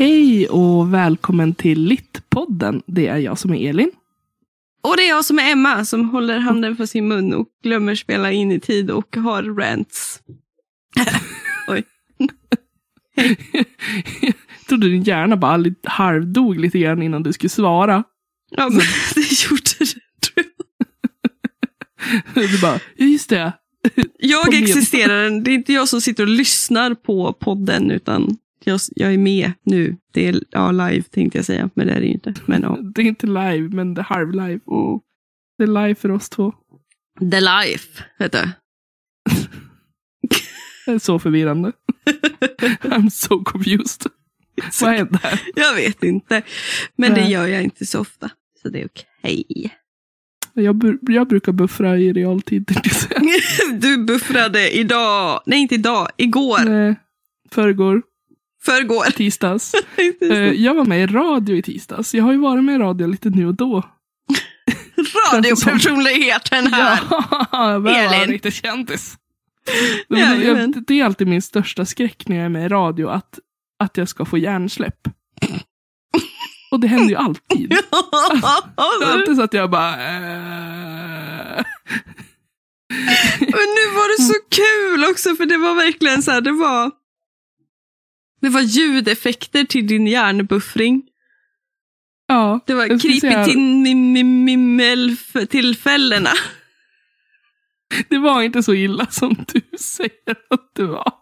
Hej och välkommen till Littpodden. Det är jag som är Elin. Och det är jag som är Emma som håller handen för sin mun och glömmer spela in i tid och har rants. Oj. Jag trodde din hjärna bara halvdog lite grann innan du skulle svara. Ja, men det gjorde det. Du bara, just det. Jag existerar, det är inte jag som sitter och lyssnar på podden utan jag är med nu. Det är live tänkte jag säga, men det är det ju inte. Men, ja. Det är inte live, men det är halv-live. Och det är live för oss två. The life, vet du. Det är så förvirrande. I'm so confused. Vad händer här? Jag vet inte. Men det gör jag inte så ofta. Så det är okej. Jag brukar buffra i realtid. Du buffrade idag. Nej, inte idag. Igår. Nej, förrgår. Tisdags. Jag var med i radio i tisdags. Jag har ju varit med i radio lite nu och då. Radiopersonligheten här. Ja, jag var riktigt kändis. Det är alltid min största skräck när jag är med i radio. Att jag ska få hjärnsläpp. Och det händer ju alltid. Det är alltid så att jag bara... Men nu var det så kul också. För det var verkligen så här. Det var ljudeffekter till din hjärnbuffring. Ja. Det var creepy-tillfällena. Det var inte så illa som du säger att det var.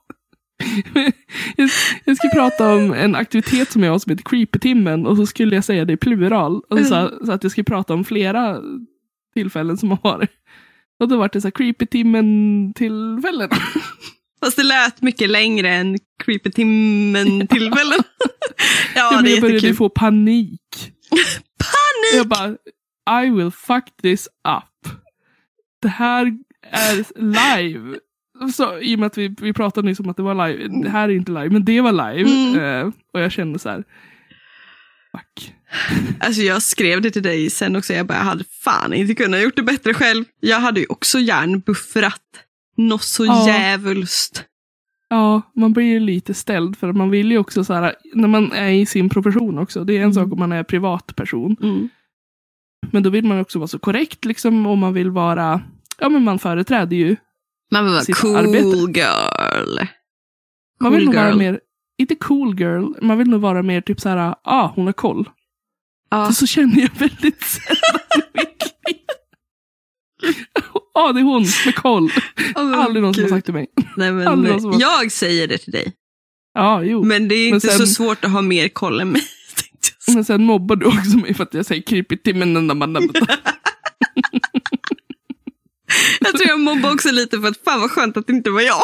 Jag skulle prata om en aktivitet som jag har som heter Creepy-timmen. Och så skulle jag säga det i plural. Och så att jag skulle prata om flera tillfällen som har varit. Och då var det så här Creepy-timmen-tillfällen. Fast det lät mycket längre än Creepy-timmen-tillfällen. Ja, det är jag började jättekul. Få panik. Panik! Jag bara, I will fuck this up. Det här är live. Så, i och med att vi pratade nyss om att det var live. Det här är inte live, men det var live. Och jag kände så här, fuck. Alltså jag skrev det till dig sen också. Jag hade fan inte kunnat gjort det bättre själv. Jag hade ju också hjärnbuffrat. Något så jävulst. Ja, man blir ju lite ställd. För man vill ju också så här, när man är i sin profession också. Det är en sak om man är privatperson. Men då vill man också vara så korrekt liksom. Och man vill vara, men man företräder ju. Man vill vara cool arbete. Girl. Man vill nog vara mer, inte cool girl. Man vill nog vara mer typ så här, hon har koll. Så känner jag väldigt sällan i mitt liv. Det är hon med koll. Aldrig någon som har sagt till mig. Nej, men jag säger det till dig. Ja, jo. Men det är inte så svårt att ha mer koll än mig. Men sen mobbar du också mig för att jag säger creepy timmen. Jag tror jag mobbar också lite för att fan vad skönt att det inte var jag.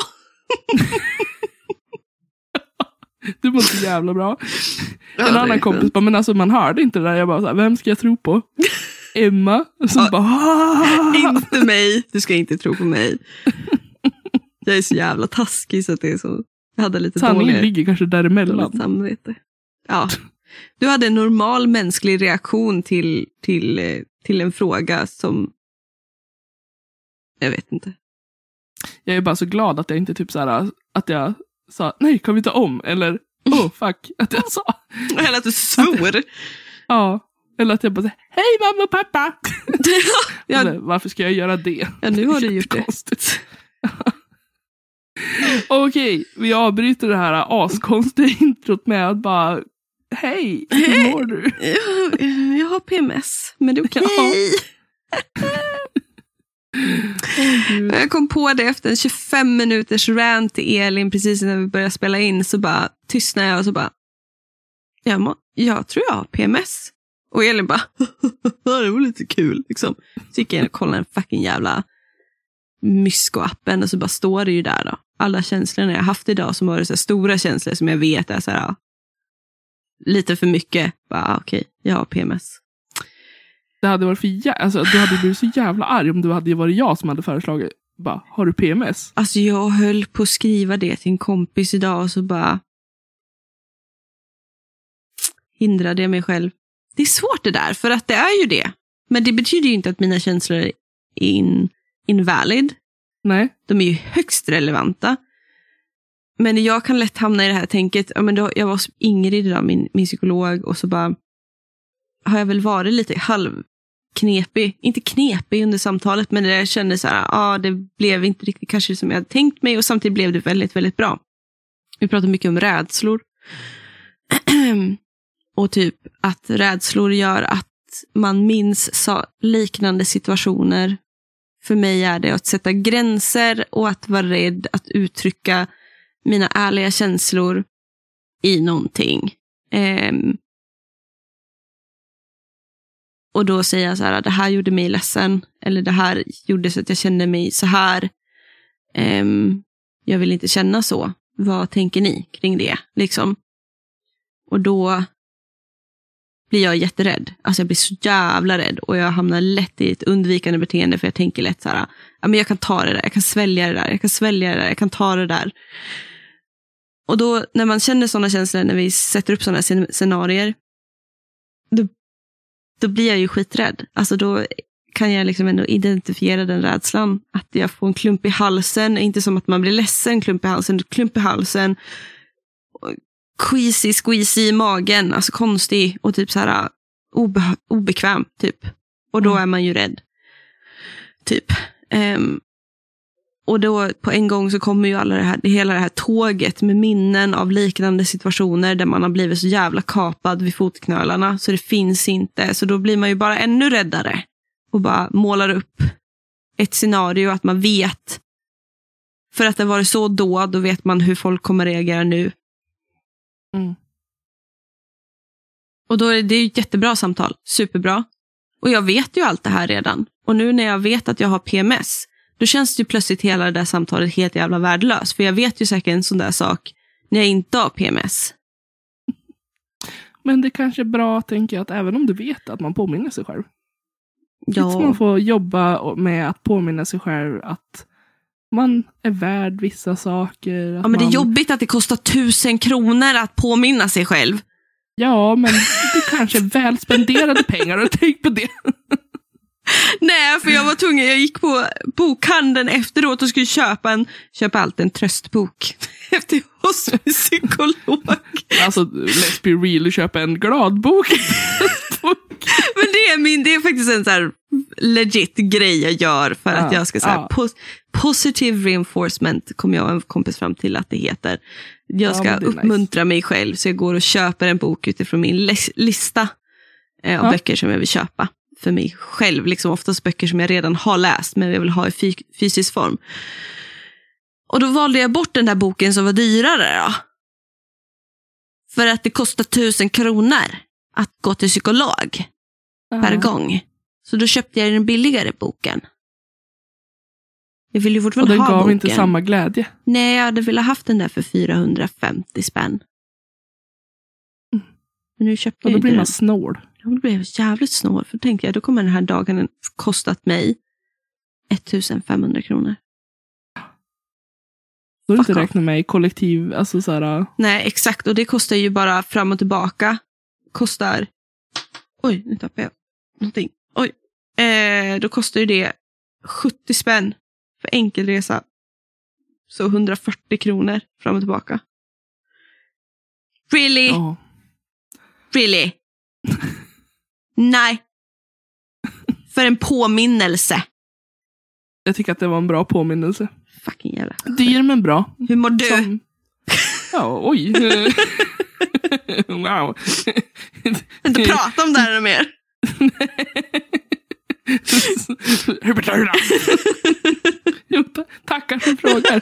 Du var så jävla bra. En annan kompis bara, men alltså man hörde inte det där. Jag bara så här, vem ska jag tro på? Emma. Och så bara, inte mig. Du ska inte tro på mig. Jag är så jävla taskig så att det är så. Jag hade lite sanningen ligger kanske däremellan. Samvete. Ja. Du hade en normal mänsklig reaktion till en fråga som jag vet inte. Jag är bara så glad att jag inte typ så här, att jag sa, nej, kan vi ta om? Eller, fuck, att jag sa. Eller att du svor. Eller att jag bara säger, hej mamma och pappa. Eller, varför ska jag göra det? Ja, nu har du gjort det. Okej, vi avbryter det här askonstiga introt med att bara, hej, hur mår du? Jag har PMS, men det är okej. Jag kom på det efter en 25 minuters rant till Elin precis när vi började spela in, så bara tystnade jag och så bara jag tror jag har PMS. Och Elin bara det var lite kul liksom. Så gick jag in och kollade en fucking jävla Mysko-appen och så bara står det ju där då. Alla känslorna jag haft idag som var så stora känslor som jag vet är så här lite för mycket. Bara okej, jag har PMS. Det hade varit alltså, du hade blivit så jävla arg om det hade varit jag som hade föreslagit. Bara, har du PMS? Alltså jag höll på att skriva det till en kompis idag och så bara hindrade jag mig själv. Det är svårt det där, för att det är ju det. Men det betyder ju inte att mina känslor är invalid. Nej. De är ju högst relevanta. Men jag kan lätt hamna i det här tänket. Ja, men då, jag var hos Ingrid idag, min psykolog. Och så bara har jag väl varit lite halvknepig. Inte knepig under samtalet. Men jag kände så här. Det blev inte riktigt kanske som jag hade tänkt mig. Och samtidigt blev det väldigt, väldigt bra. Vi pratade mycket om rädslor. Och typ att rädslor gör att man minns liknande situationer. För mig är det att sätta gränser och att vara rädd att uttrycka mina ärliga känslor i någonting. Och då säger jag så här, det här gjorde mig ledsen. Eller det här gjorde så att jag kände mig så här. Jag vill inte känna så. Vad tänker ni kring det? Liksom. Och då blir jag jätterädd. Alltså jag blir så jävla rädd. Och jag hamnar lätt i ett undvikande beteende. För jag tänker lätt så här. Ja, men jag kan ta det där. Jag kan svälja det där. Jag kan svälja det där. Jag kan ta det där. Och då när man känner sådana känslor. När vi sätter upp sådana scenarier. Då blir jag ju skiträdd. Alltså då kan jag liksom ändå identifiera den rädslan. Att jag får en klump i halsen. Inte som att man blir ledsen. Klump i halsen. Squeezy i magen. Alltså konstig. Och typ så här obekväm typ. Och då är man ju rädd. Typ. Och då på en gång så kommer ju hela det här tåget med minnen av liknande situationer där man har blivit så jävla kapad vid fotknölarna så det finns inte. Så då blir man ju bara ännu räddare och bara målar upp ett scenario att man vet. För att det var så då vet man hur folk kommer reagera nu. Mm. Och då är det ju ett jättebra samtal, superbra. Och jag vet ju allt det här redan. Och nu när jag vet att jag har PMS, då känns det ju plötsligt hela det där samtalet helt jävla värdelöst. För jag vet ju säkert en sån där sak när jag inte har PMS. Men det kanske är bra, tänker jag, att även om du vet att man påminner sig själv. Ja. Man får jobba med att påminna sig själv att man är värd vissa saker. Ja, men det är jobbigt att det kostar 1000 kronor att påminna sig själv. Ja, men det kanske är väl spenderade pengar. Och tänk på det. Nej, för jag var tvungen. Jag gick på bokhandeln efteråt och skulle köpa alltid en tröstbok efter hos en psykolog. Alltså, let's be real, köpa en gladbok. Men det är faktiskt en så här legit grej jag gör för att jag ska så här positive reinforcement kommer jag och en kompis fram till att det heter. Jag ska uppmuntra mig själv så jag går och köper en bok utifrån min lista av böcker som jag vill köpa för mig själv. Liksom oftast böcker som jag redan har läst men jag vill ha i fysisk form. Och då valde jag bort den där boken som var dyrare då. För att det kostar 1000 kronor att gå till psykolog per gång. Så då köpte jag den billigare boken. Jag ville ju fortfarande ha boken. Och den gav inte samma glädje. Nej, jag hade velat haft den där för 450 spänn. Men nu köpte och då jag blir man snål. Ja, då blev jag jävligt snål. För då tänkte jag, då kommer den här dagen kostat mig 1500 kronor. Då har du inte räknat med i kollektiv. Alltså så här. Nej, exakt. Och det kostar ju bara fram och tillbaka. Kostar... Oj, nu tappade jag någonting. Oj. Då kostar ju det 70 spänn för enkelresa. Så 140 kronor fram och tillbaka. Really? Oh. Really? Nej. För en påminnelse. Jag tycker att det var en bra påminnelse. Fucking jävla. Dyr men bra. Hur mår du? Ja, oj. Wow. Inte prata om det här mer. Tackar för frågan.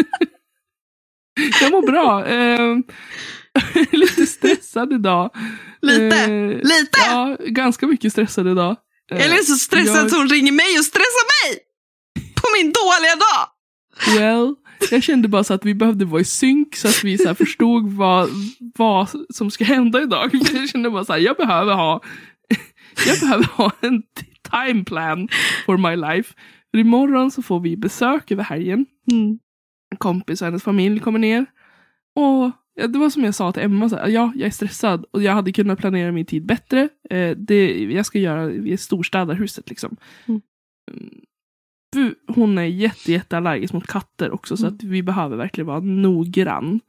Jag mår bra. Lite stressad idag. Lite? Ja, ganska mycket stressad idag. Jag är så stressad att hon ringer mig och stressar mig. På min dåliga dag. Well, jag kände bara så att vi behövde vara i synk så att vi så här förstod vad som ska hända idag. Jag kände bara så här, jag behöver ha en time plan for my life. För imorgon så får vi besök över helgen. En kompis och hennes familj kommer ner. Och det var som jag sa till Emma, så här, ja, jag är stressad. Och jag hade kunnat planera min tid bättre. Jag ska göra i storstädarhuset liksom. hon är jätteallergisk mot katter också. Så att vi behöver verkligen vara noggrann.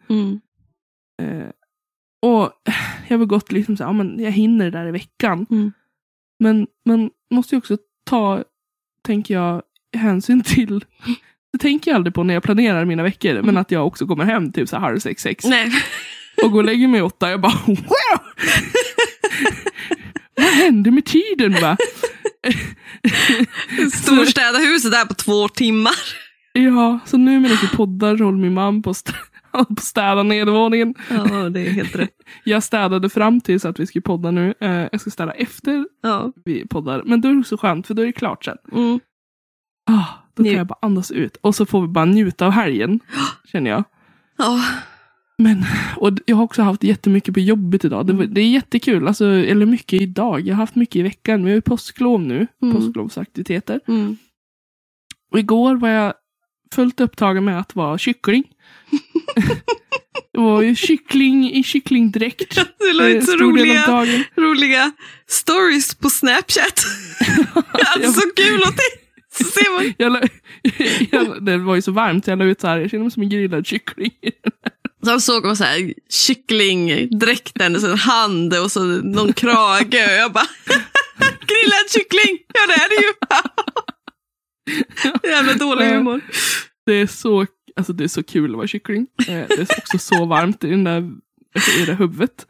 Och jag har gått liksom så här, men jag hinner det där i veckan. Men man måste ju också ta, tänker jag, hänsyn till. Det tänker jag aldrig på när jag planerar mina veckor. Men att jag också kommer hem typ så här 5:30. Nej. Och går och lägger mig 8. Jag bara, wow! Vad hände med tiden, va? Storstäda huset där på 2 timmar. Ja, så nu medan vi poddar så håller min mamma på att städa nedervåningen. Ja, det är helt rätt. Jag städade fram till så att vi ska podda nu. Jag ska städa efter vi poddar. Men då är det så skönt, för då är det klart sen. Då kan jag bara andas ut. Och så får vi bara njuta av helgen, känner jag. Ja. Och jag har också haft jättemycket på jobbet idag. Det är jättekul, alltså, eller mycket idag. Jag har haft mycket i veckan. Vi har ju påsklov nu. Påsklovsaktiviteter. Och igår var jag fullt upptagen med att vara kyckling. Det var ju kyckling i kycklingdräkt. Det låter så roliga stories på Snapchat. Alltså så kul att så ser man. Det var ju så varmt, jag la ut så här. Jag känner mig som en grillad kyckling. Så såg man så här kycklingdräkten och så en hand och så någon krage och jag bara grillad kyckling, ja det är det ju. Jävla dålig humor. Det är så kul att vara kyckling. Det är också så varmt i det huvudet.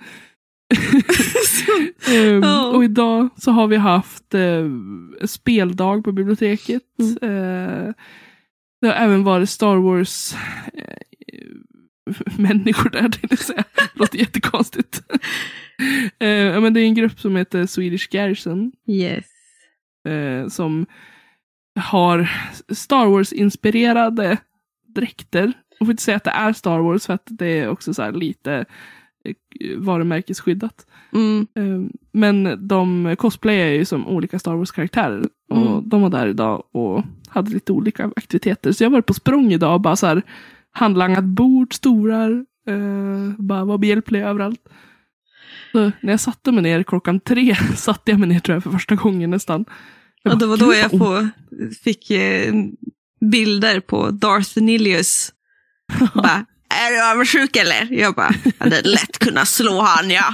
Och idag så har vi haft speldag på biblioteket. Det har även varit Star Wars människor där, det vill säga. Det låter jättekonstigt. Men det är en grupp som heter Swedish Garrison. Yes. Som har Star Wars-inspirerade dräkter. Och får inte säga att det är Star Wars, för att det är också så här lite varumärkesskyddat. Men de cosplayar ju som olika Star Wars-karaktärer. Och de var där idag och hade lite olika aktiviteter. Så jag var på språng idag och bara så här handlangat bord, stolar, bara var behjälplig överallt. Så när jag satte mig ner 3:00 satte jag mig ner tror jag för första gången nästan. Och det var då jag fick bilder på Darth Nihilus. Bara, är du översjuk eller? Jag bara, hade lätt kunnat slå han, ja.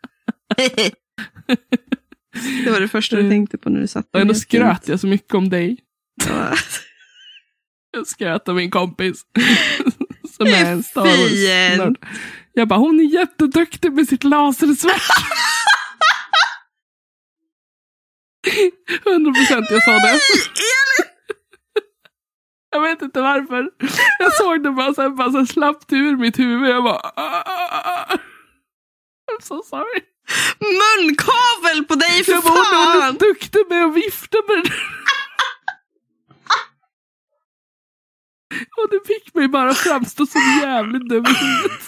Det var det första du tänkte på när du satt. Och ändå skröt jag så mycket om dig. Jag skröt om min kompis. Som är en Star Wars-nörd. Jag bara, hon är jätteduktig med sitt lasersvärd. 100% jag sa det. Jag vet inte varför. Jag såg det bara så slappt ur mitt huvud. Jag bara... I'm so sorry. Munkavel på dig för fan! Jag var duktig med att vifta med det. Och det fick mig bara framstå som jävligt dum i huvudet.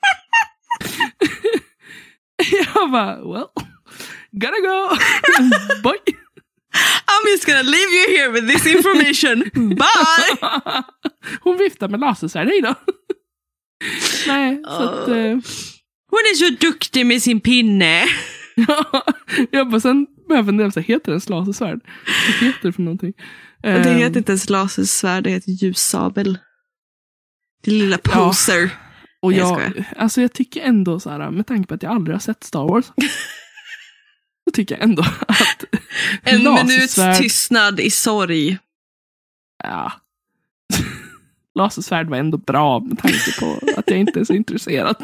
Jag bara, well, gotta go. Bye. I'm just gonna leave you here with this information. Bye! Hon viftar med lasersvärd, hej då. Nej, så att... Hon är så duktig med sin pinne. Jag bara, sen behöver jag fundera, heter det en lasersvärd? Vad heter det för någonting? Det heter inte ens lasersvärd, det heter ljussabel. Det lilla poser. Ja. Och jag tycker ändå så här, med tanke på att jag aldrig har sett Star Wars, så tycker jag ändå att en minuts tystnad i sorg. Ja. Lasersvärd var ändå bra med tanke på att jag inte är så intresserad.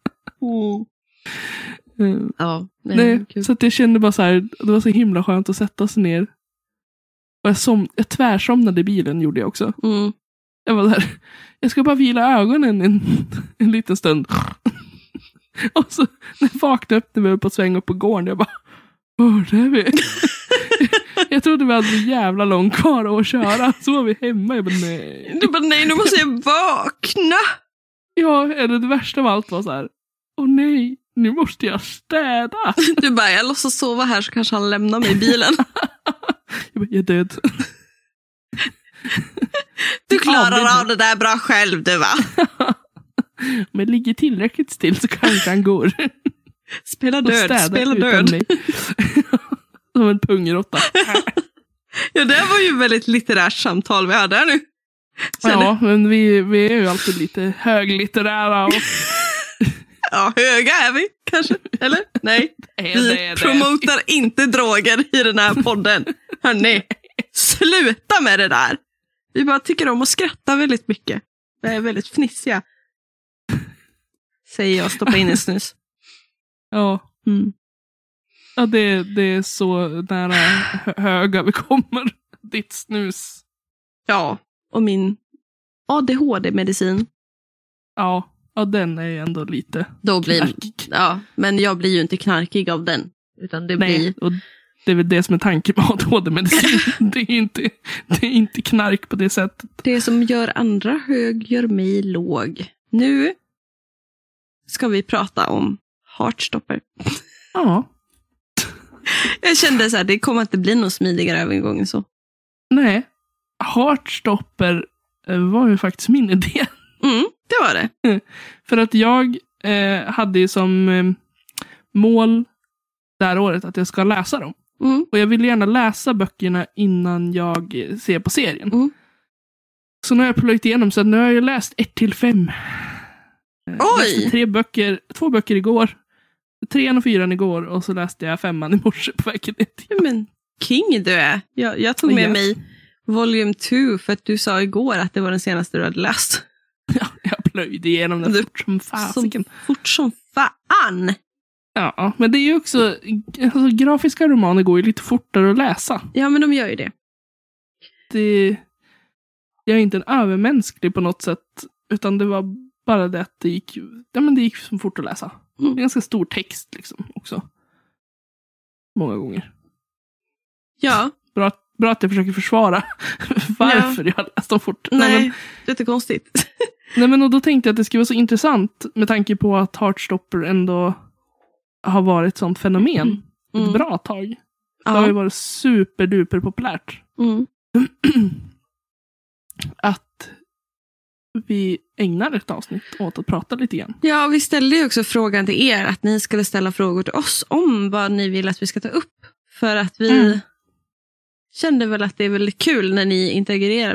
Ja, nej, så att jag kände bara så här, det var så himla skönt att sätta sig ner. Och jag tvärsomnade i bilen, gjorde jag också. Jag var där, jag ska bara vila ögonen en liten stund. Och så när jag vaknade upp, när vi var på sväng upp på gården, jag bara, det är vi. Jag trodde vi hade en jävla lång kvar att köra. Så var vi hemma. Jag bara, nej. Du bara, nej, nu måste jag vakna. Ja, det värsta av allt var så här, nej, nu måste jag städa. Du bara, jag låtsas sova här så kanske han lämnar mig i bilen. Jag är död. Du klarar av det där bra själv, du va? Men ligger tillräckligt still så kanske han går. Spela död. Som en pungrotta. Ja, det var ju väldigt litterärt samtal vi hade här nu. Ja, men vi är ju alltid lite höglitterära. Och... Ja, höga är vi kanske, eller? Nej, vi promotar inte droger i den här podden. Hörrni, sluta med det där. Vi bara tycker om att skratta väldigt mycket. Det är väldigt fnissiga. Säger jag och stoppar in en snus. Ja. Ja, det är så nära höga vi kommer. Ditt snus. Ja, och min ADHD-medicin. Ja, den är ju ändå lite knarkig. Ja, men jag blir ju inte knarkig av den. Utan det blir... och det är väl det som är tanken med ADHD-medicin. det är inte knark på det sättet. Det som gör andra hög gör mig låg. Nu ska vi prata om Heartstopper. Ja. Jag kände så här, det kommer inte bli någon smidigare övergång än så. Nej, Heartstopper var ju faktiskt min idé. Det var det. För att jag hade ju som mål det här året att jag ska läsa dem. Och jag vill gärna läsa böckerna innan jag ser på serien. Så nu har jag plöjt igenom, så nu har jag läst 1-5. Jag läste 2 böcker igår. 3 och 4 igår, och så läste jag 5 i morse på vägen ner. Men king du är. Jag tog med mig Volume 2 för att du sa igår att det var den senaste du hade läst. Ja, jag plöjde igenom den fort som fasiken. Fort som fan! Ja, men det är ju också... Alltså, grafiska romaner går ju lite fortare att läsa. Ja, men de gör ju det. Jag är inte en övermänsklig på något sätt, utan det var bara det att det gick som fort att läsa. Det är ganska stor text liksom också. Många gånger. Ja. Bra att jag försöker försvara varför jag har läst dem fort. Nej, det är konstigt. Nej, men och då tänkte jag att det skulle vara så intressant med tanke på att Heartstopper ändå har varit ett sånt fenomen ett bra tag. Det har ju varit superduper populärt. Att vi ägnar ett avsnitt åt att prata lite grann. Ja, vi ställde ju också frågan till er att ni skulle ställa frågor till oss om vad ni vill att vi ska ta upp. För att vi kände väl att det är väldigt kul när ni interagerar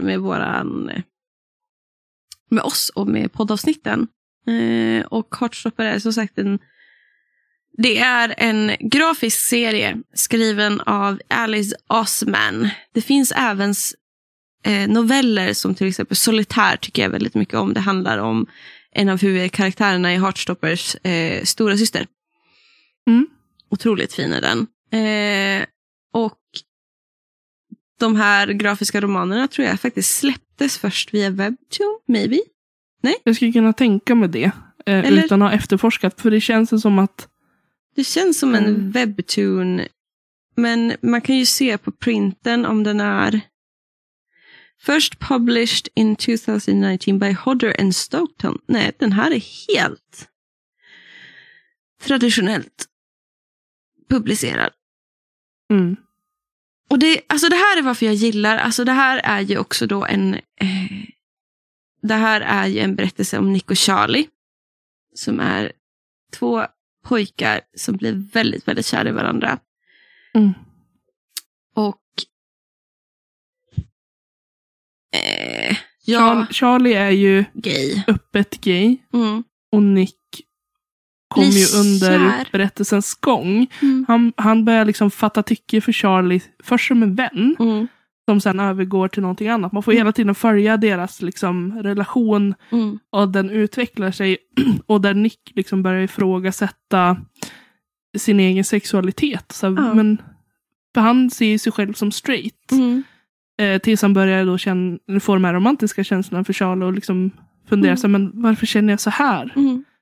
med oss och med poddavsnitten. Och Heartstopper är som sagt det är en grafisk serie skriven av Alice Oseman. Det finns även noveller som till exempel Solitär tycker jag väldigt mycket om. Det handlar om en av huvudkaraktärerna i Heartstoppers stora syster. Otroligt fin är den. Och de här grafiska romanerna tror jag faktiskt släpptes först via Webtoon, maybe? Nej? Jag skulle kunna tänka mig det. Utan att ha efterforskat. För det känns som att... Det känns som en Webtoon. Men man kan ju se på printen om den är... First published in 2019 by Hodder and Stoughton. Nej, den här är helt traditionellt publicerad. Och det här är varför jag gillar, alltså det här är ju också då det här är ju en berättelse om Nick och Charlie, som är 2 pojkar som blir väldigt, väldigt kära i varandra. Och Charlie är ju öppet gay. Och Nick kom ju under berättelsens gång. Han börjar liksom fatta tycke för Charlie först som en vän. Som sen övergår till någonting annat. Man får hela tiden följa deras liksom relation. Och den utvecklar sig. Och där Nick liksom börjar ifrågasätta sin egen sexualitet. Så, men, för han ser sig själv som straight. Tills han börjar då få de här romantiska känslorna för Charlie. Och liksom fundera sig, men varför känner jag så här?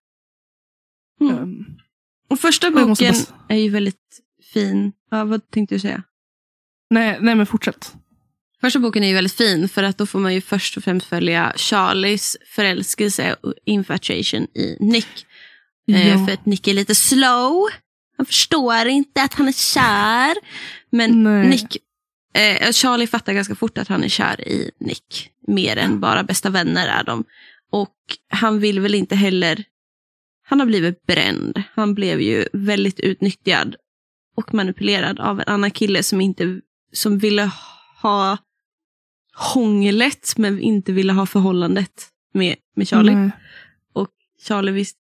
Och första boken är ju väldigt fin. Ja, vad tänkte du säga? Nej, men fortsätt. Första boken är ju väldigt fin för att då får man ju först och främst följa Charlies förälskelse och infatuation i Nick. För att Nick är lite slow. Han förstår inte att han är kär. Men Charlie fattar ganska fort att han är kär i Nick. Mer än bara bästa vänner är de. Och han vill väl inte heller... Han har blivit bränd. Han blev ju väldigt utnyttjad och manipulerad av en annan kille som ville ha hånglet men inte ville ha förhållandet med Charlie. Nej. Och Charlie visst,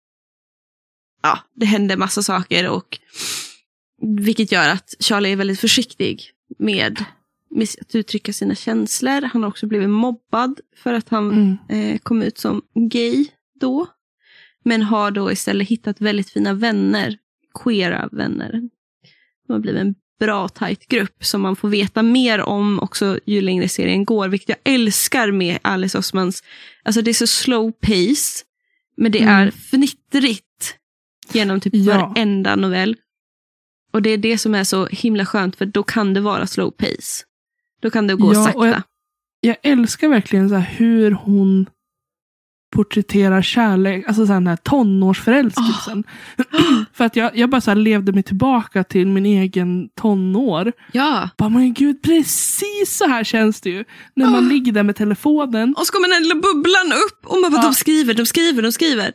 ja, det hände massa saker, och vilket gör att Charlie är väldigt försiktig med att uttrycka sina känslor. Han har också blivit mobbad för att han kom ut som gay då. Men har då istället hittat väldigt fina vänner, queera vänner. De har blivit en bra tajt grupp som man får veta mer om också ju längre serien går. Vilket jag älskar med Alice Oseman. Alltså det är så slow pace, men det är fnittrigt genom typ varenda novell. Och det är det som är så himla skönt, för då kan det vara slow pace. Då kan det gå sakta. Jag älskar verkligen så här hur hon porträtterar kärlek, alltså så här den här tonårsförälskelsen. För att jag bara så här levde mig tillbaka till min egen tonår. Ja. Bara, men gud, precis så här känns det ju. När man ligger där med telefonen. Och så kommer den lilla bubblan upp och man bara, de skriver.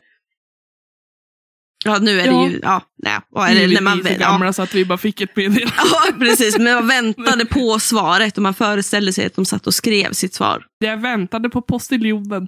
Ja, nu är det ju... Ja, nej. Eller när man är så gamla så att vi bara fick ett meddelande. Ja, precis. Men man väntade på svaret och man föreställde sig att de satt och skrev sitt svar. Jag väntade på postiljonen.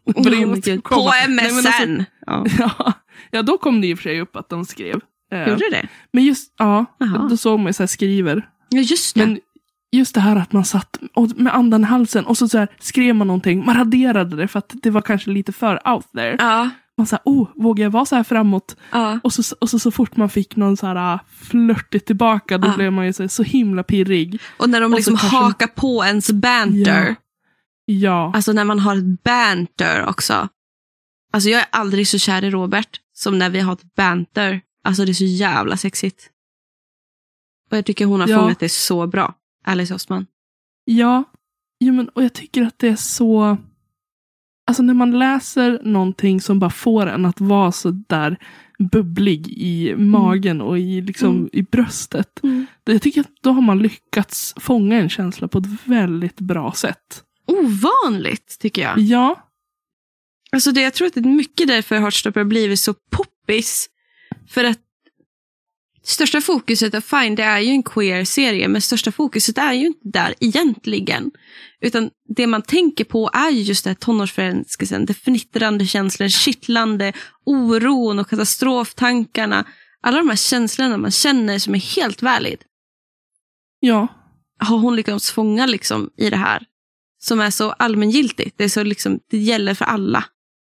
På MSN. Ja, då kom det i och för sig upp att de skrev. Gjorde det? Men just, då såg man ju så här skriver. Ja, just det. Men just det här att man satt med andan i halsen och så här skrev man någonting. Man raderade det för att det var kanske lite för out there. Ja. Man sa, vågar jag vara så här framåt? Och så fort man fick någon så här flörtigt tillbaka, då blev man ju så himla pirrig. Och när de liksom hakar på ens banter. Ja. Alltså när man har ett banter också. Alltså jag är aldrig så kär i Robert som när vi har ett banter. Alltså det är så jävla sexigt. Och jag tycker hon har fångat det så bra. Alice Oseman. Ja, men, och jag tycker att det är så... Alltså när man läser någonting som bara får en att vara så där bubblig i magen och i, liksom, i bröstet. Jag tycker att då har man lyckats fånga en känsla på ett väldigt bra sätt. Ovanligt, tycker jag. Ja. Alltså jag tror att det är mycket därför Heartstopper har blivit så poppis. För att största fokuset av Fine, det är ju en queer-serie, men största fokuset är ju inte där egentligen. Utan det man tänker på är ju just det här tonårsförälskelsen, det fnittrande känslor, kittlande, oron och katastroftankarna. Alla de här känslorna man känner som är helt valid. Ja. Har hon lyckats fånga liksom i det här som är så allmängiltigt. Det är så liksom, det gäller för alla.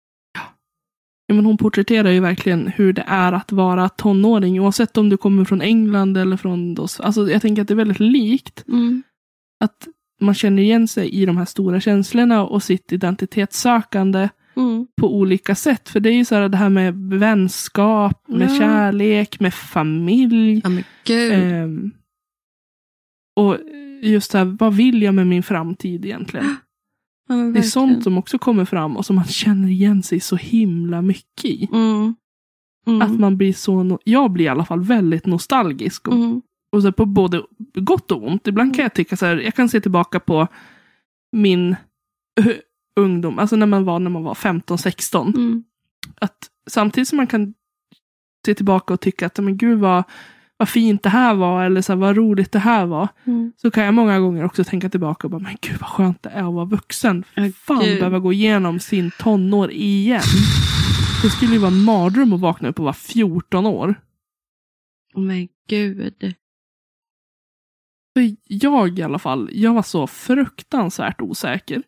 Ja, men hon porträtterar ju verkligen hur det är att vara tonåring, oavsett om du kommer från England eller från oss. Alltså jag tänker att det är väldigt likt. Att man känner igen sig i de här stora känslorna och sitt identitetssökande på olika sätt. För det är ju så här det här med vänskap, med kärlek, med familj. Ja, men gud. Och just det här, vad vill jag med min framtid egentligen? Ja, det är sånt som också kommer fram och som man känner igen sig så himla mycket i. Att man blir så... Jag blir i alla fall väldigt nostalgisk. Och så på både gott och ont. Ibland kan jag tycka så här, jag kan se tillbaka på min ungdom. Alltså när man var 15-16. Att samtidigt som man kan se tillbaka och tycka att men gud vad fint det här var. Eller så här, vad roligt det här var. Så kan jag många gånger också tänka tillbaka och bara, men gud vad skönt det är att vara vuxen. Fan behöva gå igenom sin tonår igen. Det skulle ju vara en mardröm att vakna upp och vara 14 år. Men gud. För jag i alla fall, jag var så fruktansvärt osäker.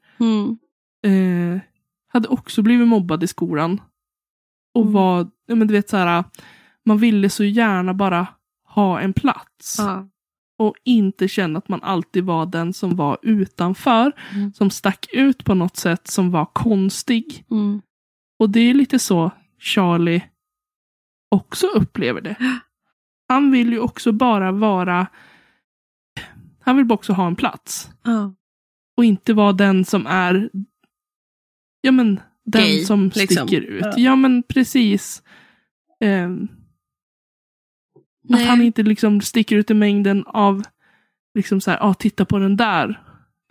Hade också blivit mobbad i skolan. Och var, men du vet så här, man ville så gärna bara ha en plats. Och inte känna att man alltid var den som var utanför. Som stack ut på något sätt som var konstig. Och det är lite så Charlie också upplever det. Han vill ju också bara vara... Han vill också ha en plats. Och inte vara den som är... Ja men, den gay, som sticker ut. Ja men precis. Att han inte liksom sticker ut i mängden av... Liksom så här, titta på den där.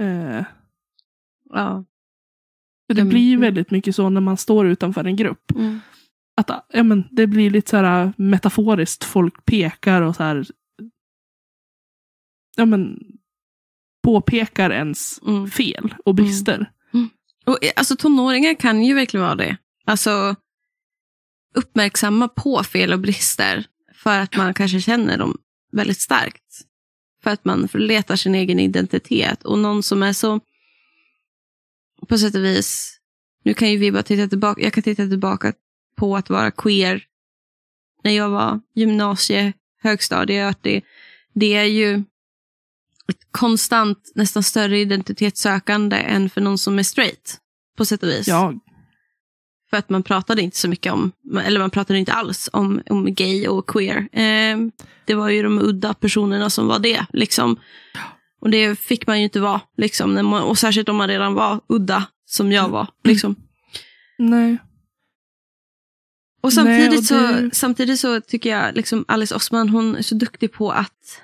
Det blir väldigt mycket så när man står utanför en grupp. Att det blir lite så här metaforiskt. Folk pekar och så här... påpekar ens fel och brister. Och alltså tonåringar kan ju verkligen vara det. Alltså uppmärksamma på fel och brister för att man kanske känner dem väldigt starkt. För att man letar sin egen identitet. Och någon som är så på sätt och vis, nu kan ju vi bara titta tillbaka, jag kan titta tillbaka på att vara queer när jag var högstadie, det är ju ett konstant, nästan större identitetssökande än för någon som är straight, på sätt och vis. Ja. För att man pratade inte så mycket om, eller man pratade inte alls om gay och queer. Det var ju de udda personerna som var det, liksom. Och det fick man ju inte vara, liksom. Och särskilt om man redan var udda, som jag var, liksom. Nej. Och samtidigt så tycker jag, liksom, Alice Oseman, hon är så duktig på att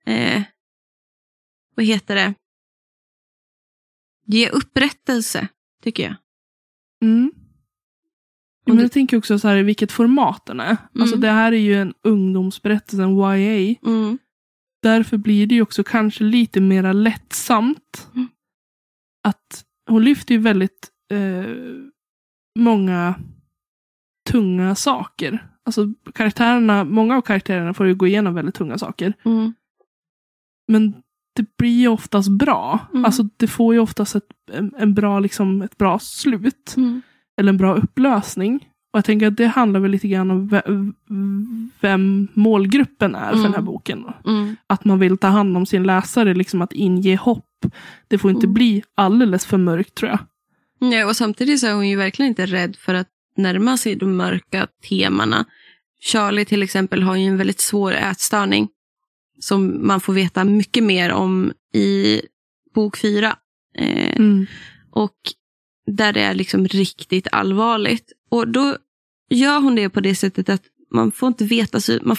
vad heter det? Ge upprättelse, tycker jag. Men jag tänker också så här, i vilket format den är. Alltså det här är ju en ungdomsberättelse, en YA. Därför blir det ju också kanske lite mer lättsamt. Att hon lyfter ju väldigt många tunga saker. Alltså många av karaktärerna får ju gå igenom väldigt tunga saker. Men det blir ju oftast bra. Alltså det får ju oftast ett bra slut. Eller en bra upplösning. Och jag tänker att det handlar väl lite grann om vem målgruppen är för den här boken. Att man vill ta hand om sin läsare, liksom att inge hopp. Det får inte bli alldeles för mörkt, tror jag. Ja, och samtidigt så är hon ju verkligen inte rädd för att närma sig de mörka temana. Charlie till exempel har ju en väldigt svår ätstörning som man får veta mycket mer om i bok 4. Och där det är liksom riktigt allvarligt. Och då gör hon det på det sättet att man får inte veta, man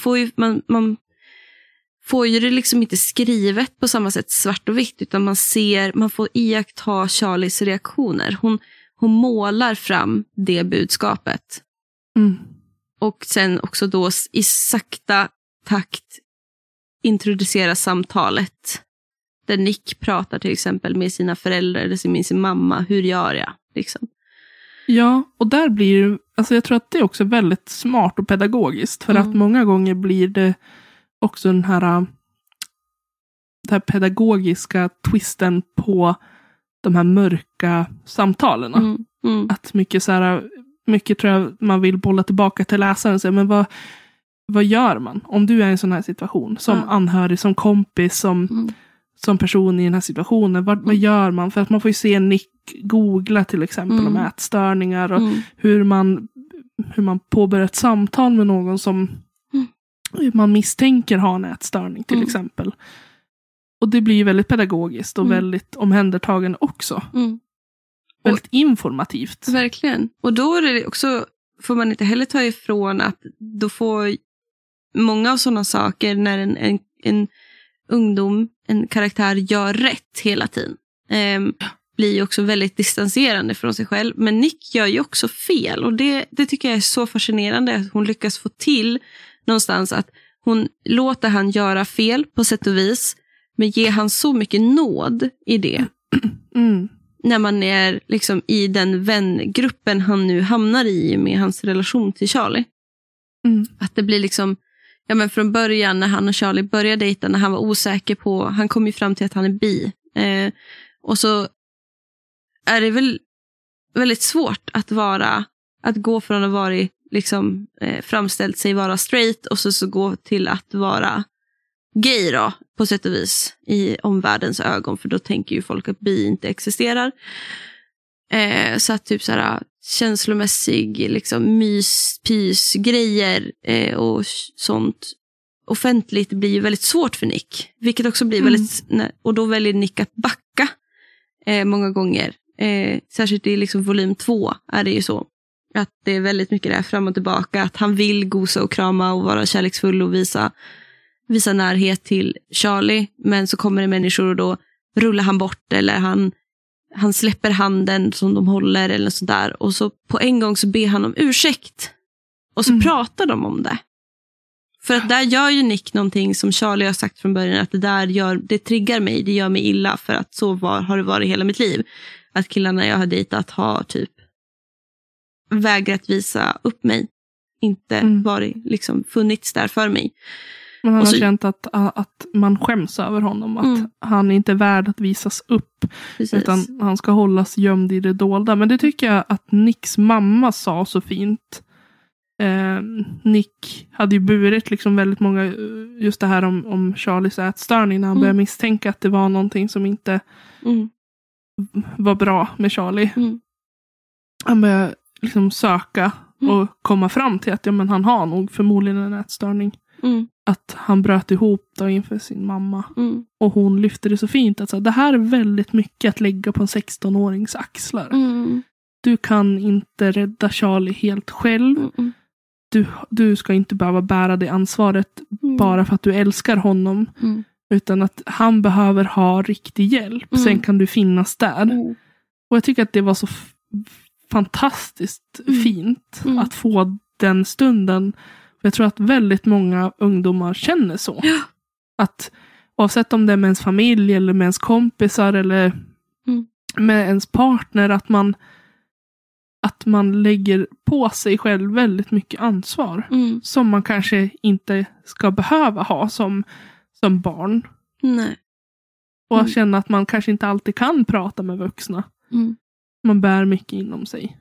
får ju det liksom inte skrivet på samma sätt svart och vitt, utan man får iaktta Charlies reaktioner. Hon målar fram det budskapet. Och sen också då i sakta takt introducera samtalet. Där Nick pratar till exempel med sina föräldrar eller med sin mamma. Hur gör jag? Liksom. Ja, och där blir det, alltså jag tror att det är också väldigt smart och pedagogiskt. För att många gånger blir det också den här pedagogiska twisten på de här mörka samtalen. Att mycket tror jag man vill bolla tillbaka till läsaren och säga, men vad gör man om du är i en sån här situation? Som anhörig, som kompis, som person i den här situationen. Vad gör man? För att man får ju se Nick googla till exempel om ätstörningar och hur man påbörjar ett samtal med någon som man misstänker har en ätstörning till exempel. Och det blir ju väldigt pedagogiskt och väldigt omhändertagande också. Väldigt informativt. Verkligen. Och då är det också, får man inte heller ta ifrån att då får många av sådana saker när en ungdom, en karaktär gör rätt hela tiden. Blir ju också väldigt distanserande från sig själv. Men Nick gör ju också fel. Och det tycker jag är så fascinerande. Att hon lyckas få till någonstans att hon låter han göra fel på sätt och vis. Men ger han så mycket nåd i det. När man är liksom i den vängruppen han nu hamnar i med hans relation till Charlie. Att det blir liksom, ja men från början när han och Charlie började dejta, när han var osäker på, han kom ju fram till att han är bi. Och så är det väl väldigt svårt att gå från att vara liksom framställt sig vara straight och så gå till att vara gay då, på sätt och vis i omvärldens ögon, för då tänker ju folk att bi inte existerar. Så att typ såhär känslomässig liksom mys grejer och sånt offentligt blir ju väldigt svårt för Nick, vilket också blir väldigt, och då väljer Nick att backa många gånger, särskilt i liksom volym 2 är det ju så att det är väldigt mycket där fram och tillbaka, att han vill gosa och krama och vara kärleksfull och visa närhet till Charlie, men så kommer det människor och då rullar han bort, eller han släpper handen som de håller eller sådär, och så på en gång så ber han om ursäkt och så pratar de om det. För att där gör ju Nick någonting som Charlie har sagt från början, att det triggar mig, det gör mig illa, för att så har det varit hela mitt liv. Att killarna jag har dejtat har typ vägrat visa upp mig. Inte varit liksom funnits där för mig. Man har känt att man skäms över honom. Att han inte är värd att visas upp. Precis. Utan han ska hållas gömd i det dolda. Men det tycker jag att Nicks mamma sa så fint. Nick hade ju burit liksom väldigt många, just det här om Charlies ätstörning, när han började misstänka att det var någonting som inte var bra med Charlie. Han började liksom söka och komma fram till att men han har nog förmodligen en ätstörning. Att han bröt ihop då inför sin mamma. Och hon lyfte det så fint. Alltså, det här är väldigt mycket att lägga på en 16-årings axlar. Du kan inte rädda Charlie helt själv. Du ska inte behöva bära det ansvaret bara för att du älskar honom. Utan att han behöver ha riktig hjälp. Sen kan du finnas där. Och jag tycker att det var så fantastiskt fint att få den stunden. Jag tror att väldigt många ungdomar känner så. Ja. Att oavsett om det är med ens familj eller med ens kompisar eller med ens partner, att man lägger på sig själv väldigt mycket ansvar som man kanske inte ska behöva ha som barn. Nej. Och känna att man kanske inte alltid kan prata med vuxna. Man bär mycket inom sig.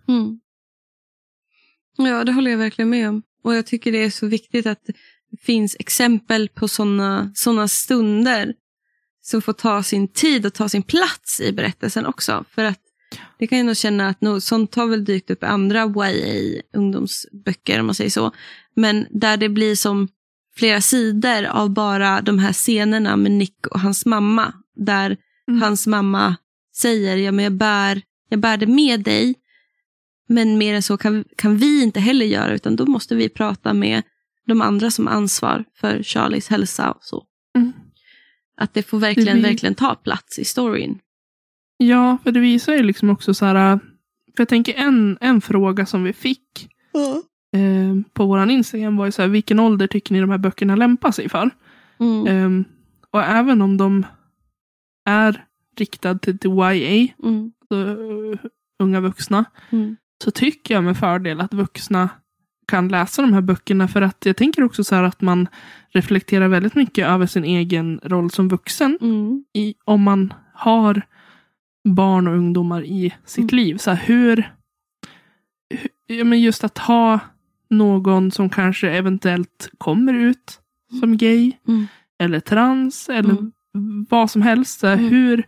Ja, det håller jag verkligen med om. Och jag tycker det är så viktigt att det finns exempel på såna stunder som får ta sin tid och ta sin plats i berättelsen också. För att det kan jag nog känna att sånt har väl dykt upp i andra YA-ungdomsböcker, om man säger så. Men där det blir som flera sidor av bara de här scenerna med Nick och hans mamma. Där hans mamma säger, ja men jag bär det med dig. Men mer än så kan vi inte heller göra, utan då måste vi prata med de andra som ansvar för Charlies hälsa och så. Att det får verkligen ta plats i storyn. Ja, för det visar ju liksom också så här, för jag tänker en fråga som vi fick på våran Instagram var ju så här, vilken ålder tycker ni de här böckerna lämpar sig för? Och även om de är riktade till YA, så, unga vuxna, så tycker jag med fördel att vuxna kan läsa de här böckerna, för att jag tänker också så här att man reflekterar väldigt mycket över sin egen roll som vuxen om man har barn och ungdomar i sitt liv. Så här, men just att ha någon som kanske eventuellt kommer ut som gay eller trans eller vad som helst. Så här,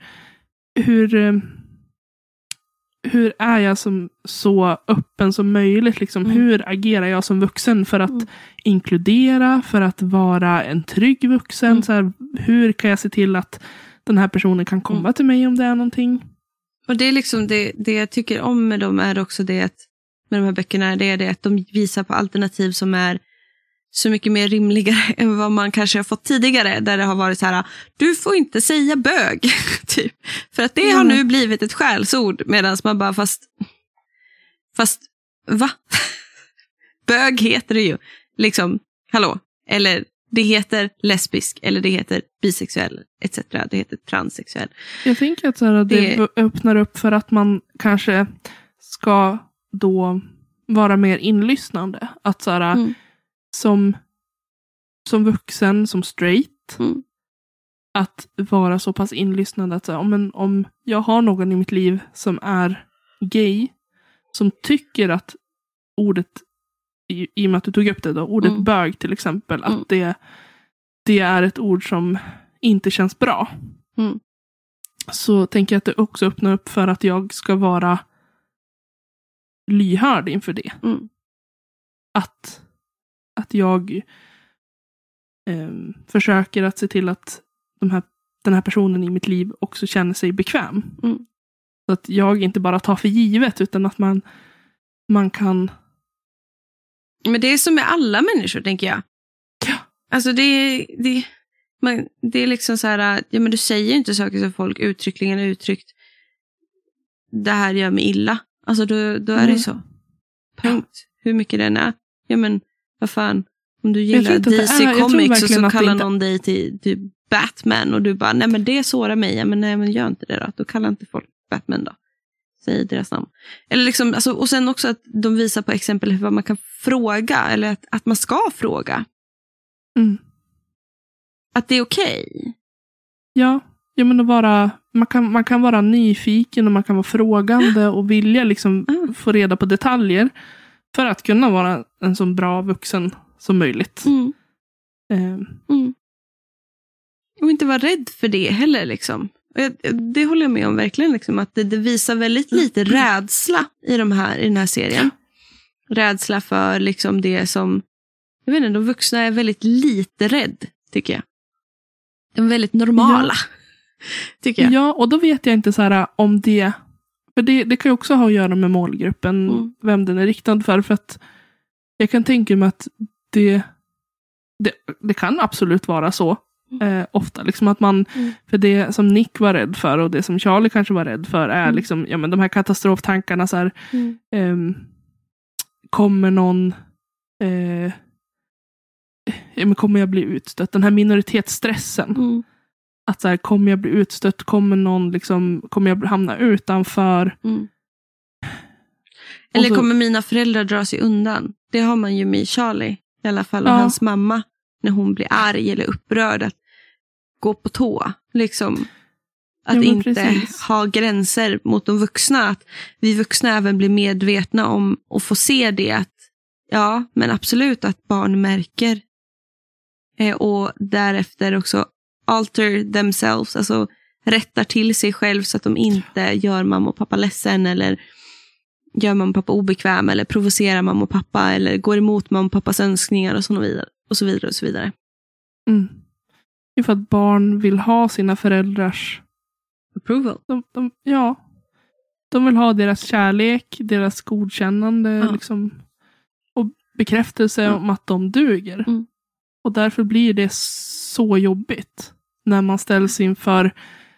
hur är jag som så öppen som möjligt? Liksom, hur agerar jag som vuxen för att inkludera, för att vara en trygg vuxen? Så här, hur kan jag se till att den här personen kan komma till mig om det är någonting? Och det är liksom det jag tycker om med dem är också det att med de här böckerna, det är det att de visar på alternativ som är så mycket mer rimligare än vad man kanske har fått tidigare, där det har varit så här, du får inte säga bög typ, för att det har nu blivit ett skällsord, medan man bara fast va? Bög heter det ju liksom, hallå, eller det heter lesbisk, eller det heter bisexuell etc. Det heter transsexuell. Jag tänker att så här, det öppnar upp för att man kanske ska då vara mer inlyssnande, att så här, som vuxen, som straight, att vara så pass inlyssnande att om jag har någon i mitt liv som är gay, som tycker att ordet, i och med att du tog upp det då, ordet bög till exempel, att det är ett ord som inte känns bra, så tänker jag att det också öppnar upp för att jag ska vara lyhörd inför det. Att jag försöker att se till att den här personen i mitt liv också känner sig bekväm. Så att jag inte bara tar för givet, utan att man kan... Men det är som med alla människor, tänker jag. Ja. Alltså det är liksom så här, ja men du säger inte saker som folk uttryckligen har uttryckt. Det här gör mig illa. Alltså då är det så. Punkt. Hur mycket den är. Ja men vad fan, Om du gillar DC Comics och så kallar någon dig till Batman och du bara, nej men det sårar mig. Ja, men nej, men gör inte det då. Då kallar inte folk Batman då. Säg deras namn. Eller liksom, alltså, och sen också att de visar på exempel vad man kan fråga. Eller att man ska fråga. Mm. Att det är okej. Ja, men att vara, man kan vara nyfiken och man kan vara frågande och vilja liksom få reda på detaljer för att kunna vara en så bra vuxen som möjligt. Och inte vara rädd för det heller liksom. Det håller jag med om verkligen liksom, att det visar väldigt lite rädsla i den här serien. Rädsla för liksom det som, jag vet inte, de vuxna är väldigt lite rädd, tycker jag. De är väldigt normala. Tycker jag. Ja, och då vet jag inte så här om det, för det kan ju också ha att göra med målgruppen, vem den är riktad för att jag kan tänka mig att det kan absolut vara så ofta, liksom att man, för det som Nick var rädd för och det som Charlie kanske var rädd för är liksom, ja men de här katastroftankarna så här, kommer någon men kommer jag bli utstött, den här minoritetsstressen. Att så här, kommer jag bli utstött, kommer någon liksom, kommer jag hamna utanför? Eller så, kommer mina föräldrar dra sig undan? Det har man ju med Charlie i alla fall, och hans mamma när hon blir arg eller upprörd, att gå på tå liksom, att inte ha gränser mot de vuxna, att vi vuxna även blir medvetna om och får se det, att ja, men absolut att barn märker och därefter också alter themselves, alltså rättar till sig själv så att de inte gör mamma och pappa ledsen eller gör mamma och pappa obekväm eller provocerar mamma och pappa eller går emot mamma och pappas önskningar och så vidare och så vidare och så vidare. Det är för att barn vill ha sina föräldrars approval. De vill ha deras kärlek, deras godkännande liksom, och bekräftelse om att de duger. Och därför blir det så jobbigt när man ställs inför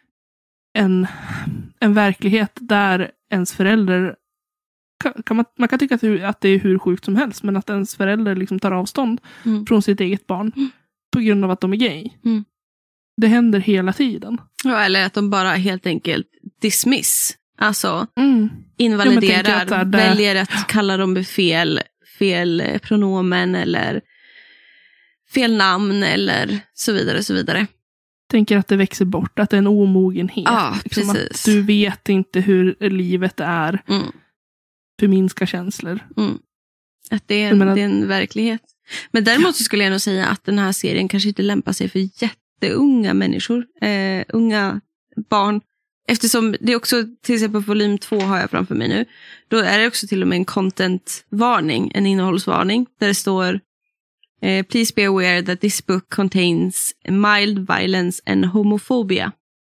en verklighet där ens förälder man kan tycka att det är hur sjukt som helst, men att ens förälder liksom tar avstånd från sitt eget barn på grund av att de är gay. Det händer hela tiden. Ja, eller att de bara helt enkelt dismiss. Alltså invaliderar, väljer att kalla dem fel pronomen eller fel namn eller så vidare och så vidare. Tänker att det växer bort, att det är en omogenhet. Ja, liksom, precis. Att du vet inte hur livet är. Förminska känslor. Att det är en verklighet. Men däremot så skulle jag nog säga att den här serien kanske inte lämpar sig för jätteunga människor. Unga barn. Eftersom det också, till exempel volym 2 har jag framför mig nu. Då är det också till och med en content-varning, en innehållsvarning. Där det står please be aware that this book contains mild violence and homophobia.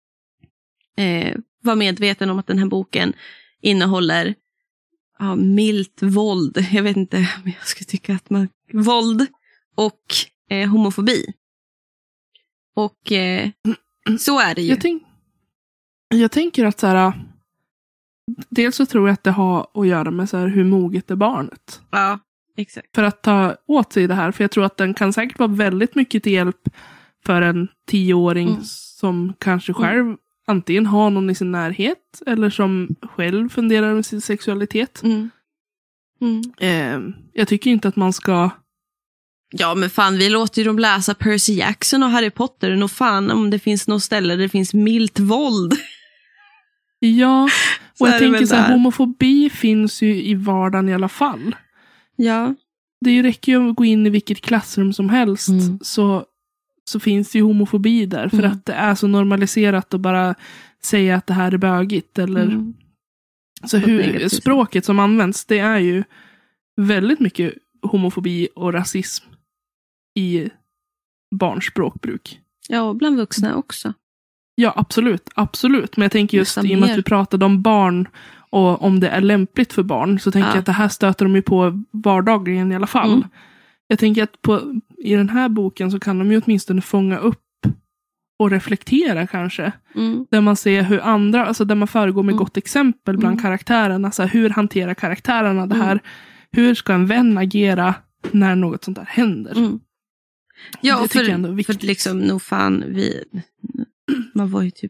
Var medveten om att den här boken innehåller milt våld. Jag vet inte om jag ska tycka att våld och homofobi. Och så är det ju. Jag tänker att så här, dels så tror jag att det har att göra med så här, hur moget är barnet. Ja, exakt. För att ta åt sig det här. För jag tror att den kan säkert vara väldigt mycket till hjälp för en 10-åring som kanske själv antingen har någon i sin närhet eller som själv funderar över sin sexualitet. Jag tycker inte att man ska... Ja, men fan, vi låter ju dem läsa Percy Jackson och Harry Potter. Och fan, om det finns något ställe där det finns milt våld. Ja, och jag tänker så här, homofobi finns ju i vardagen i alla fall. Ja. Det räcker ju att gå in i vilket klassrum som helst så finns det ju homofobi där. För att det är så normaliserat att bara säga att det här är bögigt. Eller... Så språket som används, det är ju väldigt mycket homofobi och rasism i barns språkbruk. Ja, och bland vuxna också. Ja, absolut. Men jag tänker just i och med att vi pratade om barn och om det är lämpligt för barn, så tänker jag att det här stöter de ju på vardagligen i alla fall. Jag tänker att i den här boken så kan de ju åtminstone fånga upp och reflektera kanske. Där man ser hur andra, alltså där man föregår med gott exempel bland karaktärerna. Alltså hur hanterar karaktärerna det här? Hur ska en vän agera när något sånt där händer. Ja, och för liksom nog fan man var ju typ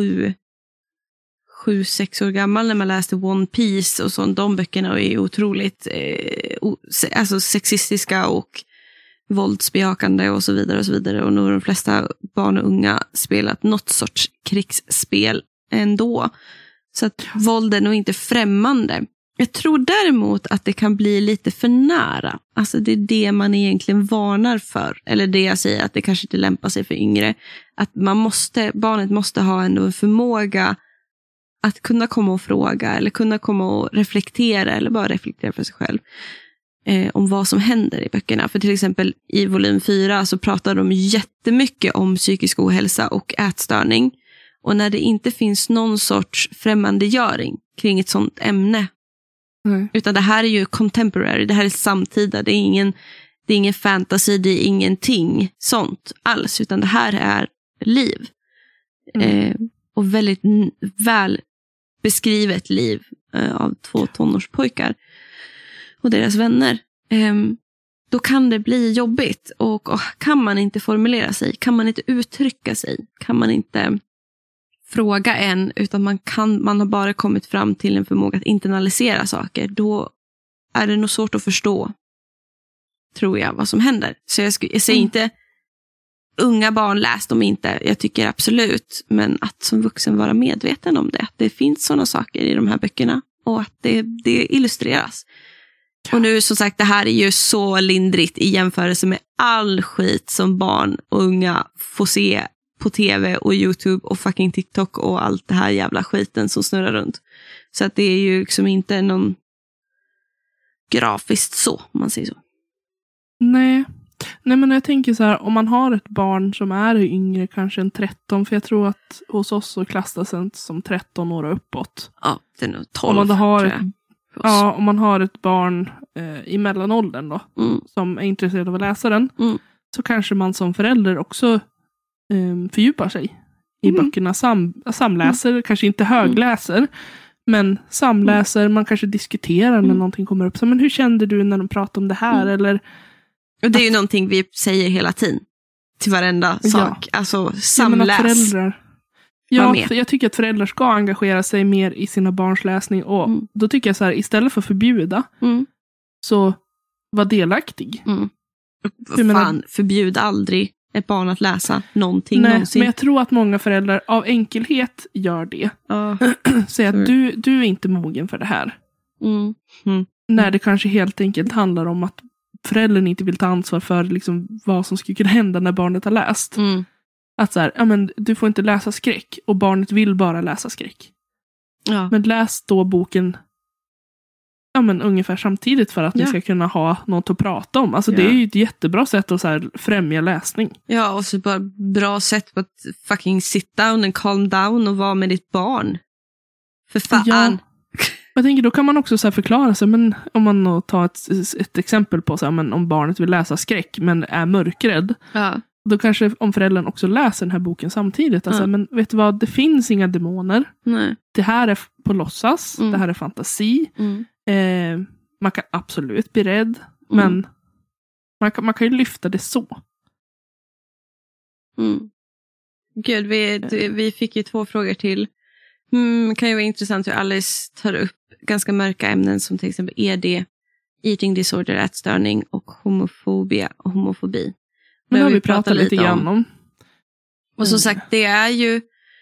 7-6 år gammal när man läste One Piece och sånt. De böckerna är otroligt alltså sexistiska och våldsbejakande och så vidare och så vidare. Och nu har de flesta barn och unga spelat något sorts krigsspel ändå. Så att våld är nog inte främmande. Jag tror däremot att det kan bli lite för nära. Alltså det är det man egentligen varnar för. Eller det jag säger att det kanske inte lämpar sig för yngre. Att barnet måste ha ändå en förmåga att kunna komma och fråga. Eller kunna komma och reflektera. Eller bara reflektera för sig själv. Om vad som händer i böckerna. För till exempel i volym 4 så pratar de jättemycket om psykisk ohälsa och ätstörning. Och när det inte finns någon sorts främmandegöring kring ett sånt ämne. Utan det här är ju contemporary, det här är samtida, det är ingen fantasy, det är ingenting sånt alls, utan det här är liv. Och väldigt väl beskrivet liv av 2 tonårspojkar och deras vänner. Då kan det bli jobbigt och kan man inte formulera sig, kan man inte uttrycka sig, kan man inte fråga än, utan man har bara kommit fram till en förmåga att internalisera saker, då är det nog svårt att förstå, tror jag, vad som händer. Så jag säger inte unga barn, läs dem inte, jag tycker absolut, men att som vuxen vara medveten om det, att det finns sådana saker i de här böckerna och att det illustreras. Och nu som sagt, det här är ju så lindrigt i jämförelse med all skit som barn och unga får se på tv och YouTube och fucking TikTok och allt det här jävla skiten som snurrar runt. Så att det är ju liksom inte någon grafiskt så, om man säger så. Nej, men jag tänker så här, om man har ett barn som är yngre, kanske en 13, för jag tror att hos oss så klassas den som 13 år och uppåt. Ja, det är nog 12. Om man har ett barn i mellanåldern då, som är intresserad av att läsa den, så kanske man som förälder också fördjupar sig i böckerna, samläser, kanske inte högläser, men samläser, man kanske diskuterar när någonting kommer upp. Så, men hur kände du när de pratade om det här? Eller, och det är ju någonting vi säger hela tiden till varenda sak. Alltså samläs. För jag tycker att föräldrar ska engagera sig mer i sina barns läsning. Och då tycker jag så här, istället för att förbjuda, så var delaktig. Förbjud aldrig ett barn att läsa någonting. Nej, någonsin. Men jag tror att många föräldrar av enkelhet gör det. Säger att du är inte mogen för det här. När det kanske helt enkelt handlar om att föräldern inte vill ta ansvar för liksom vad som skulle kunna hända när barnet har läst. Att så här, ja, men du får inte läsa skräck och barnet vill bara läsa skräck. Ja. Men läs då boken ungefär samtidigt för att ni ska kunna ha något att prata om. Alltså det är ju ett jättebra sätt att så här främja läsning. Ja, och så bara bra sätt på att fucking sit down and calm down och vara med ditt barn. För fan. Ja. Jag tänker, då kan man också så här förklara sig, men om man tar ett exempel på så här, men om barnet vill läsa skräck men är mörkrädd. Ja. Då kanske om föräldern också läser den här boken samtidigt. Alltså, men vet du vad, det finns inga demoner. Nej. Det här är på låtsas. Det här är fantasi. Man kan absolut bli rädd. Men man kan ju lyfta det så. Gud, vi fick ju 2 frågor till. Kan ju vara intressant hur Alice tar upp ganska mörka ämnen som till exempel ED, eating disorder, ätstörning och homofobi. Men har vi pratat lite grann om. Och som sagt, det är ju...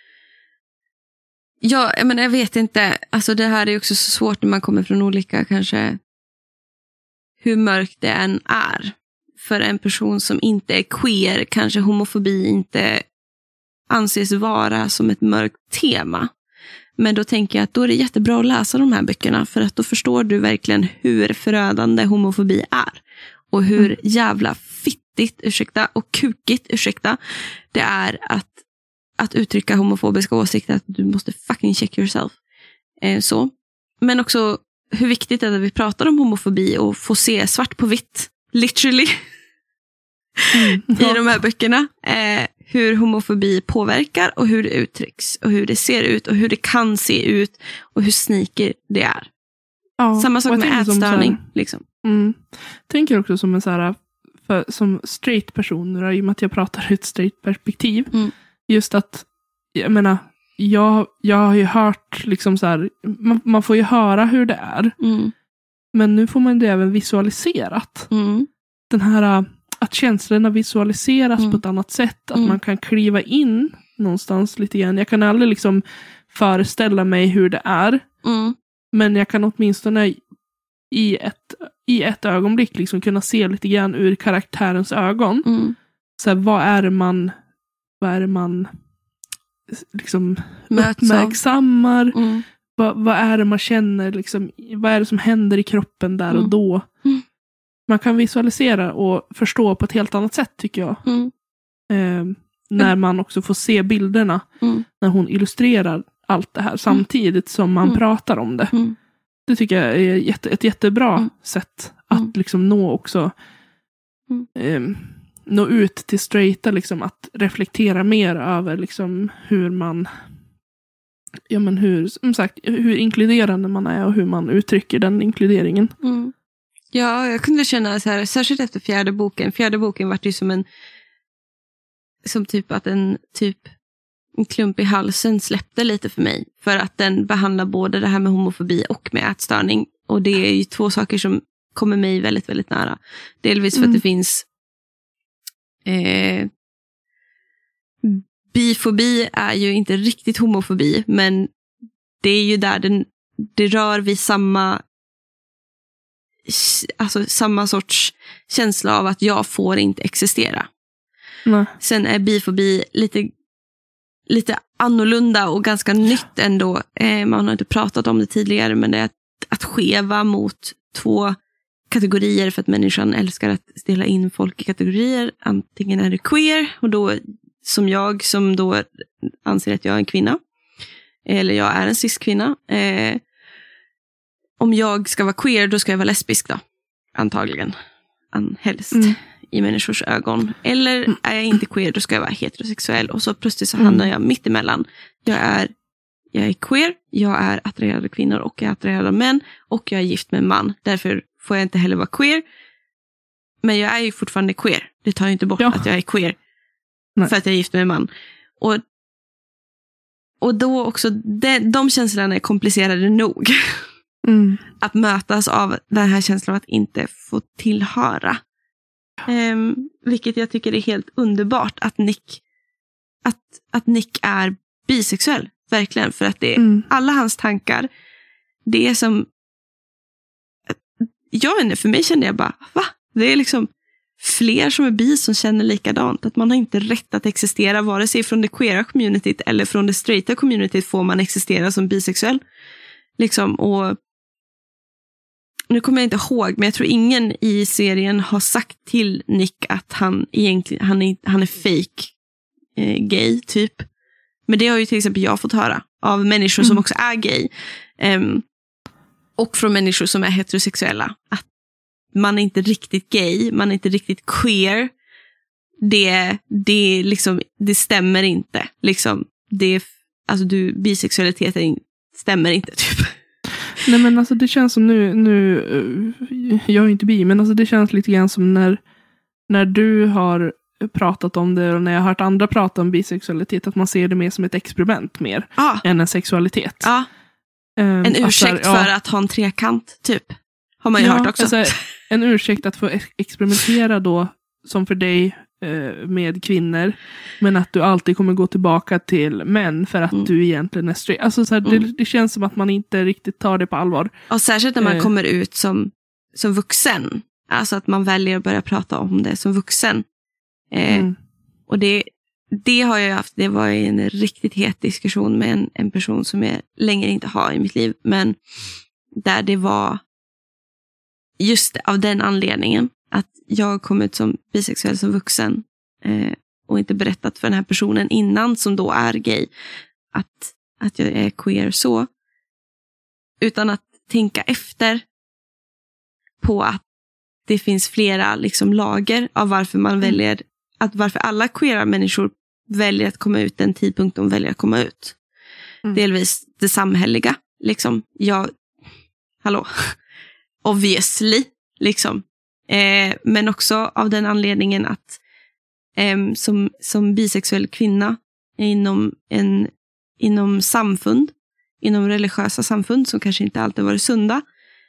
Ja, men jag vet inte. Alltså det här är också så svårt när man kommer från olika, kanske... Hur mörkt det än är. För en person som inte är queer, kanske homofobi inte anses vara som ett mörkt tema. Men då tänker jag att då är det jättebra att läsa de här böckerna. För att då förstår du verkligen hur förödande homofobi är. Och hur jävla och kukigt, det är att uttrycka homofobiska åsikter, att du måste fucking check yourself. Så. Men också hur viktigt är det att vi pratar om homofobi och får se svart på vitt, literally, i de här böckerna. Hur homofobi påverkar och hur det uttrycks och hur det ser ut och hur det kan se ut och hur sneaker det är. Ja, samma sak med ätstörning. Liksom. Tänker också som en så här, som straight person, i och med att jag pratar ur ett straight perspektiv. Just att, jag menar, jag har ju hört liksom så här, man får ju höra hur det är. Men nu får man det även visualiserat. Den här, att känslorna visualiseras på ett annat sätt. Att man kan kliva in någonstans lite grann. Jag kan aldrig liksom föreställa mig hur det är. Men jag kan åtminstone i ett ögonblick liksom kunna se lite grann ur karaktärens ögon. Så här, vad är det man liksom uppmärksammar? Vad är det man känner liksom, vad är det som händer i kroppen där och då? Man kan visualisera och förstå på ett helt annat sätt, tycker jag. När man också får se bilderna när hon illustrerar allt det här samtidigt som man pratar om det. Det tycker jag är ett jättebra sätt att liksom nå också nå ut till straighta, liksom att reflektera mer över liksom hur man hur inkluderande man är och hur man uttrycker den inkluderingen. Ja, jag kunde känna så här, särskilt efter fjärde boken var det ju som typ att en klump i halsen släppte lite för mig. För att den behandlar både det här med homofobi och med ätstörning. Och det är ju två saker som kommer mig väldigt, väldigt nära. Delvis för att det finns bifobi är ju inte riktigt homofobi. Men det är ju där det rör vid samma sorts känsla av att jag får inte existera. Sen är bifobi lite annorlunda och ganska nytt ändå. Man har inte pratat om det tidigare, men det är att skeva mot två kategorier, för att människan älskar att dela in folk i kategorier. Antingen är det queer, och då som då anser att jag är en kvinna, eller jag är en cis-kvinna. Om jag ska vara queer, då ska jag vara lesbisk då, antagligen. Helst. I människors ögon. Eller är jag inte queer, då ska jag vara heterosexuell. Och så plötsligt så hamnar jag mitt emellan. Jag är queer, jag är attraherad av kvinnor och jag är attraherad av män. Och jag är gift med en man. Därför får jag inte heller vara queer. Men jag är ju fortfarande queer. Det tar ju inte bort att jag är queer. Nej. För att jag är gift med en man. Och då också, de känslorna är komplicerade nog. Att mötas av den här känslan av att inte få tillhöra. Vilket jag tycker är helt underbart att Nick är bisexuell, verkligen, för att det är alla hans tankar, det är som jag vet inte, för mig kände jag bara, va? Det är liksom fler som är bi som känner likadant, att man har inte rätt att existera, vare sig från det queera communityt eller från det straighta communityt får man existera som bisexuell liksom. Och nu kommer jag inte ihåg, men jag tror ingen i serien har sagt till Nick att han är fake gay typ. Men det har ju till exempel jag fått höra av människor som också är gay. Och från människor som är heterosexuella. Att man är inte riktigt gay, man är inte riktigt queer. Det liksom, det stämmer inte. Liksom, bisexualiteten stämmer inte typ. Nej, men alltså det känns som nu jag är inte bi, men alltså det känns lite grann som när du har pratat om det och när jag har hört andra prata om bisexualitet, att man ser det mer som ett experiment mer än en sexualitet. En ursäkt för att ha en trekant typ, har man ju hört också. Alltså, en ursäkt att få experimentera då, som för dig med kvinnor, men att du alltid kommer gå tillbaka till män för att du egentligen är straight. Alltså så här, det känns som att man inte riktigt tar det på allvar. Och särskilt när man kommer ut som vuxen. Alltså att man väljer att börja prata om det som vuxen. Och det har jag haft. Det var en riktigt het diskussion med en person som jag längre inte har i mitt liv. Men där det var just av den anledningen att jag kom ut som bisexuell som vuxen och inte berättat för den här personen innan, som då är gay, att jag är queer så, utan att tänka efter på att det finns flera liksom lager av varför man väljer, att varför alla queera människor väljer att komma ut den tidpunkt de väljer att komma ut. Delvis det samhälleliga liksom, obviously Liksom. Men också av den anledningen att som bisexuell kvinna inom samfund, inom religiösa samfund som kanske inte alltid varit sunda,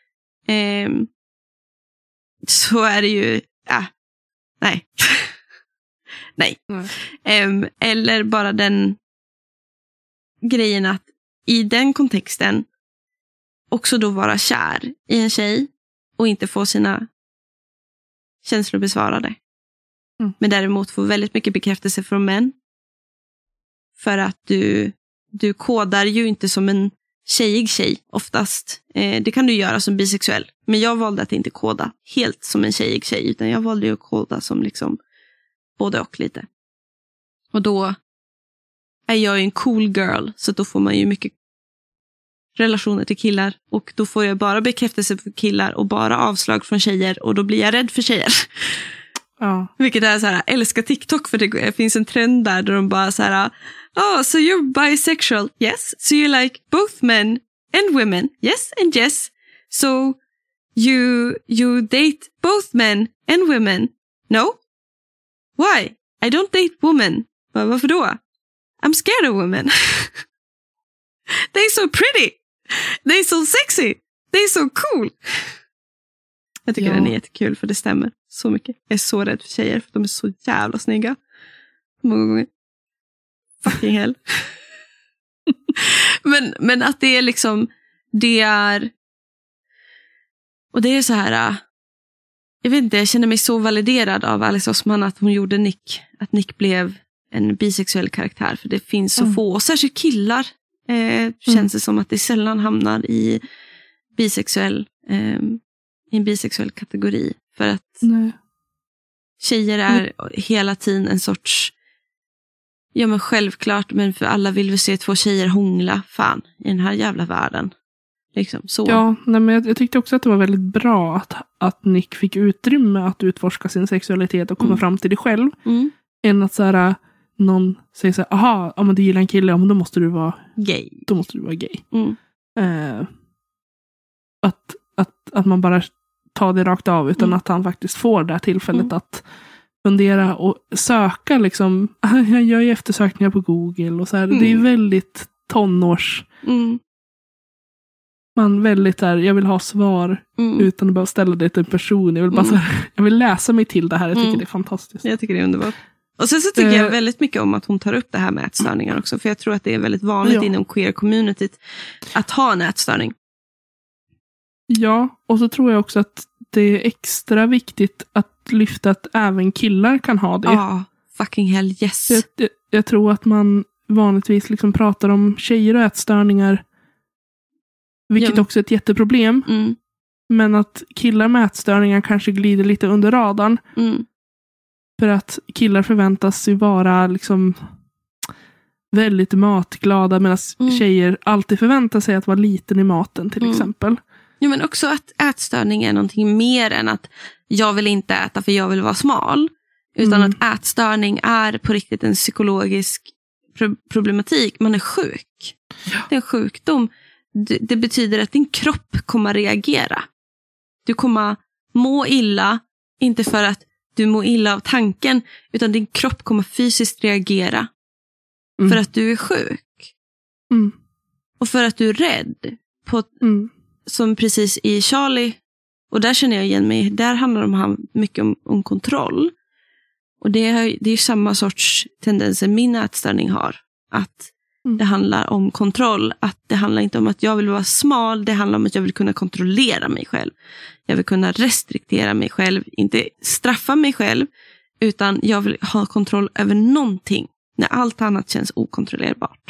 så är det ju nej. Nej. Eller bara den grejen att i den kontexten också då vara kär i en tjej och inte få sina känslor besvarade. Men däremot få väldigt mycket bekräftelse från män. För att du kodar ju inte som en tjejig tjej oftast. Det kan du göra som bisexuell. Men jag valde att inte koda helt som en tjejig tjej. Utan jag valde ju att koda som liksom både och lite. Och då är jag ju en cool girl. Så då får man ju mycket relationer till killar. Och då får jag bara bekräftelse för killar och bara avslag från tjejer. Och då blir jag rädd för tjejer. Ja. Vilket är så här, älskar TikTok för det finns en trend där de bara så här, so you're bisexual, yes, so you like both men and women, yes and yes, so you date both men and women, no, why, I don't date women, varför då, I'm scared of women. They're so pretty, they're so sexy, they're so cool. Jag tycker den är jättekul för det stämmer så mycket. Jag är så rädd för tjejer för de är så jävla snygga. Många gånger. Fucking hell. men att det är liksom, det är, och det är så här, jag vet inte, jag känner mig så validerad av Alice Osman att hon gjorde Nick. Att Nick blev en bisexuell karaktär. För det finns så få, och särskilt killar känns det som att det sällan hamnar i en bisexuell kategori. För att tjejer är hela tiden en sorts, ja men självklart, men för alla vill vi se två tjejer hångla, fan, i den här jävla världen. Liksom, så. Ja, nej, men jag tyckte också att det var väldigt bra att Nick fick utrymme att utforska sin sexualitet och komma fram till det själv. Än att så här, någon säger så här, aha, om du gillar en kille, ja, men då måste du vara gay. Då måste du vara gay. Att man bara tar det rakt av, utan att han faktiskt får det här tillfället att fundera och söka liksom. Jag gör ju eftersökningar på Google och så här. Det är väldigt tonårs. Man väldigt där, jag vill ha svar utan att behöva ställa det till en person. Jag vill bara så här, jag vill läsa mig till det här. Jag tycker det är fantastiskt. Jag tycker det är underbart. Och sen så tycker jag väldigt mycket om att hon tar upp det här med ätstörningar också. För jag tror att det är väldigt vanligt inom queer-communityt att ha en ätstörning. Ja, och så tror jag också att det är extra viktigt att lyfta att även killar kan ha det. Ja, fucking hell, yes. Jag tror att man vanligtvis liksom pratar om tjejer och ätstörningar, vilket också är ett jätteproblem. Men att killar med ätstörningar kanske glider lite under radarn. För att killar förväntas ju vara liksom väldigt matglada, medan tjejer alltid förväntar sig att vara liten i maten till exempel. Ja, men också att ätstörning är någonting mer än att jag vill inte äta för jag vill vara smal. Utan att ätstörning är på riktigt en psykologisk problematik. Man är sjuk. Ja. Det är en sjukdom. Det betyder att din kropp kommer reagera. Du kommer må illa, inte för att du mår illa av tanken, utan din kropp kommer fysiskt reagera. För att du är sjuk. Och för att du är rädd. Som precis i Charlie. Och där känner jag igen mig. Där handlar det mycket om kontroll. Och det är ju samma sorts tendenser min ätstörning har. Att det handlar om kontroll. Att det handlar inte om att jag vill vara smal. Det handlar om att jag vill kunna kontrollera mig själv. Jag vill kunna restriktera mig själv. Inte straffa mig själv. Utan jag vill ha kontroll över någonting. När allt annat känns okontrollerbart.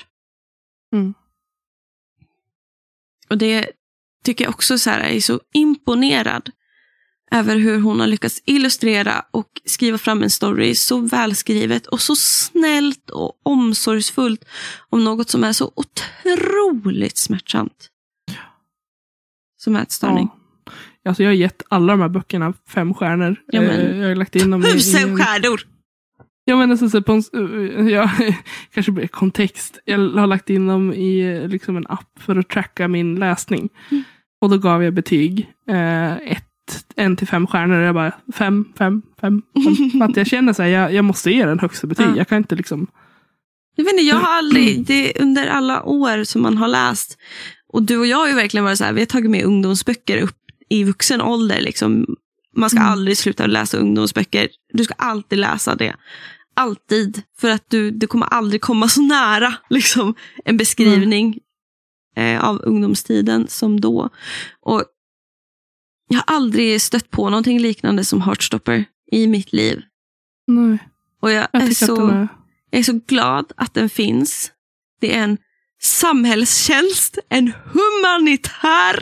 Och det tycker jag också så här, är så imponerad över hur hon har lyckats illustrera och skriva fram en story så välskrivet och så snällt och omsorgsfullt om något som är så otroligt smärtsamt. Som ätstörning. Ja. Alltså jag har gett alla de här böckerna 5 stjärnor. Jag har lagt in dem 1000 stjärnor! Jag menar så på kanske blir kontext. Jag har lagt in dem i liksom en app för att tracka min läsning. Och då gav jag betyg 1 1 till 5 stjärnor och jag bara 5. För att jag känner så här, jag måste ge den högsta betyg. Jag kan inte liksom... Jag har aldrig, det under alla år som man har läst, och du och jag har ju verkligen varit så här, vi har tagit med ungdomsböcker upp i vuxen ålder liksom. Man ska aldrig sluta läsa ungdomsböcker. Du ska alltid läsa det. Alltid. För att du kommer aldrig komma så nära liksom, en beskrivning av ungdomstiden som då. Och jag har aldrig stött på någonting liknande som Heartstopper i mitt liv. Nej. Och jag är så glad att den finns. Det är en samhällstjänst, en humanitär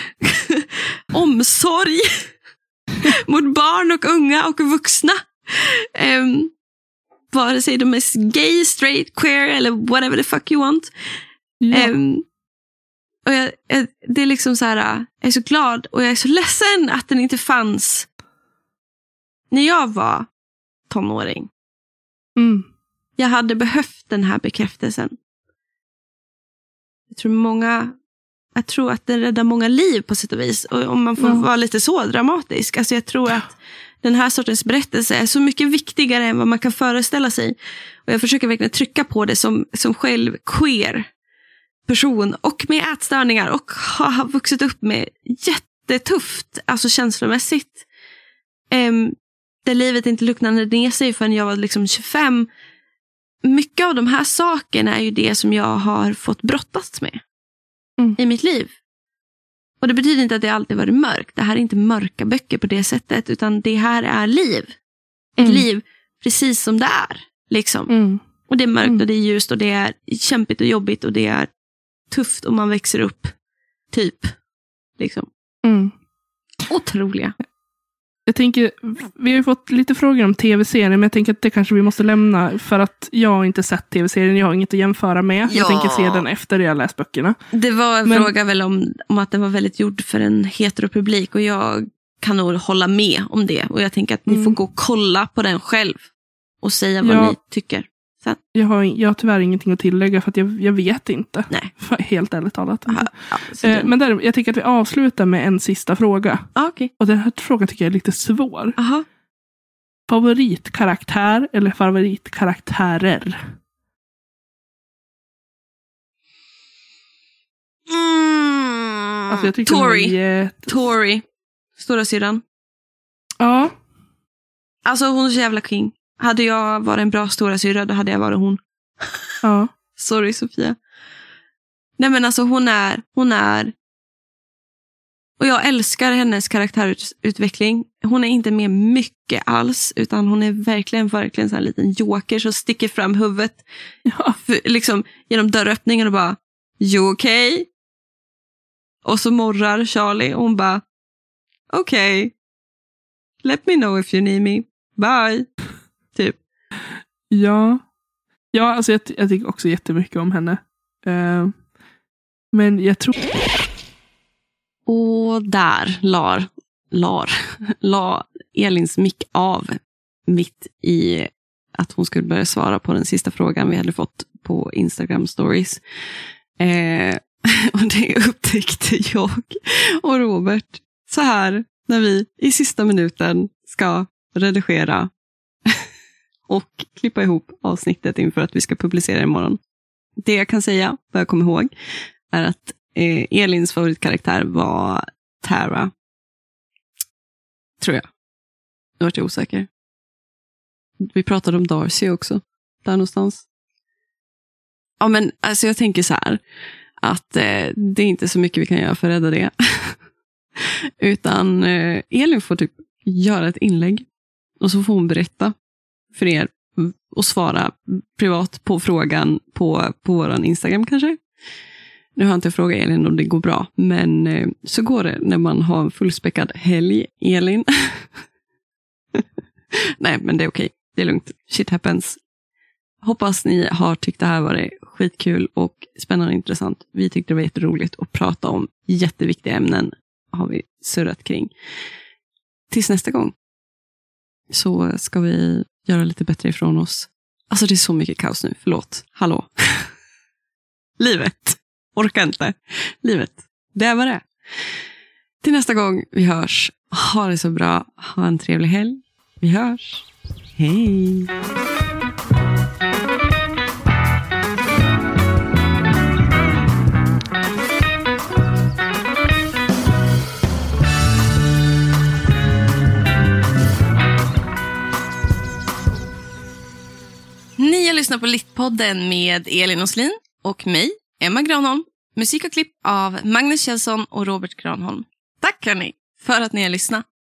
omsorg mot barn och unga och vuxna. Vare sig de är gay, straight, queer eller whatever the fuck you want. Ja. Och det är liksom så här, jag är så glad och jag är så ledsen att den inte fanns när jag var tonåring. Jag hade behövt den här bekräftelsen. Jag tror att den räddar många liv på sätt och vis. Och om man får vara lite så dramatisk. Alltså jag tror att den här sortens berättelse är så mycket viktigare än vad man kan föreställa sig. Och jag försöker verkligen trycka på det som själv queer person. Och med ätstörningar. Och har vuxit upp med jättetufft. Alltså känslomässigt. Där livet inte lugnade ner sig förrän jag var liksom 25. Mycket av de här sakerna är ju det som jag har fått brottas med i mitt liv. Och det betyder inte att det alltid varit mörkt. Det här är inte mörka böcker på det sättet, utan det här är liv. Ett liv precis som det är. Liksom. Och det är mörkt och det är ljust och det är kämpigt och jobbigt och det är tufft och man växer upp. Typ. Liksom. Otroliga. Jag tänker, vi har ju fått lite frågor om tv-serien, men jag tänker att det kanske vi måste lämna för att jag har inte sett tv-serien, jag har inget att jämföra med. Jag tänker se den efter jag läst böckerna. Det var en fråga väl om att den var väldigt gjord för en heteropublik och jag kan nog hålla med om det. Och jag tänker att ni får gå och kolla på den själv och säga vad ni tycker. Sen. Jag har tyvärr ingenting att tillägga för att jag vet inte. Nej. Helt ärligt talat. Men jag tänker att vi avslutar med en sista fråga. Okay. Och den här frågan tycker jag är lite svår. Favoritkaraktär eller favoritkaraktärer? Alltså jag tycker Tori. Stora syrran. Ja. Alltså hon är så jävla king. Hade jag varit en bra stora syra, då hade jag varit hon. Ja. Sorry Sofia. Nej men alltså hon är och jag älskar hennes karaktärutveckling. Hon är inte med mycket alls, utan hon är verkligen så här en liten joker som sticker fram huvudet liksom genom dörröppningen och bara you okay? Och så morrar Charlie och hon bara okay. Let me know if you need me. Bye. Typ. Ja, alltså jag tycker också jättemycket om henne. Men jag tror... Och där la Elins mick av mitt i att hon skulle börja svara på den sista frågan vi hade fått på Instagram stories. Och det upptäckte jag och Robert så här när vi i sista minuten ska redigera och klippa ihop avsnittet inför att vi ska publicera imorgon. Det jag kan säga, vad jag kommer ihåg, är att Elins favoritkaraktär var Tara. Tror jag. Nu vart jag osäker. Vi pratade om Darcy också. Där någonstans. Ja men alltså jag tänker så här. Att det är inte så mycket vi kan göra för att rädda det. Utan Elin får typ göra ett inlägg. Och så får hon berätta för er och svara privat på frågan på våran Instagram kanske. Nu har jag inte frågat Elin om det går bra, men så går det när man har en fullspäckad helg, Elin. Nej, men det är okej. Det är lugnt. Shit happens. Hoppas ni har tyckt det här var skitkul och spännande och intressant. Vi tyckte det var jätteroligt att prata om jätteviktiga ämnen har vi surrat kring. Tills nästa gång så ska vi göra lite bättre ifrån oss. Alltså det är så mycket kaos nu, förlåt. Hallå. Livet. Orkar inte. Livet. Det är vad det är. Till nästa gång vi hörs. Ha det så bra. Ha en trevlig helg. Vi hörs. Hej! Ni har lyssnat på Littpodden med Elin Åslin och mig, Emma Granholm. Musik och klipp av Magnus Kjellson och Robert Granholm. Tack hörni för att ni har lyssnat.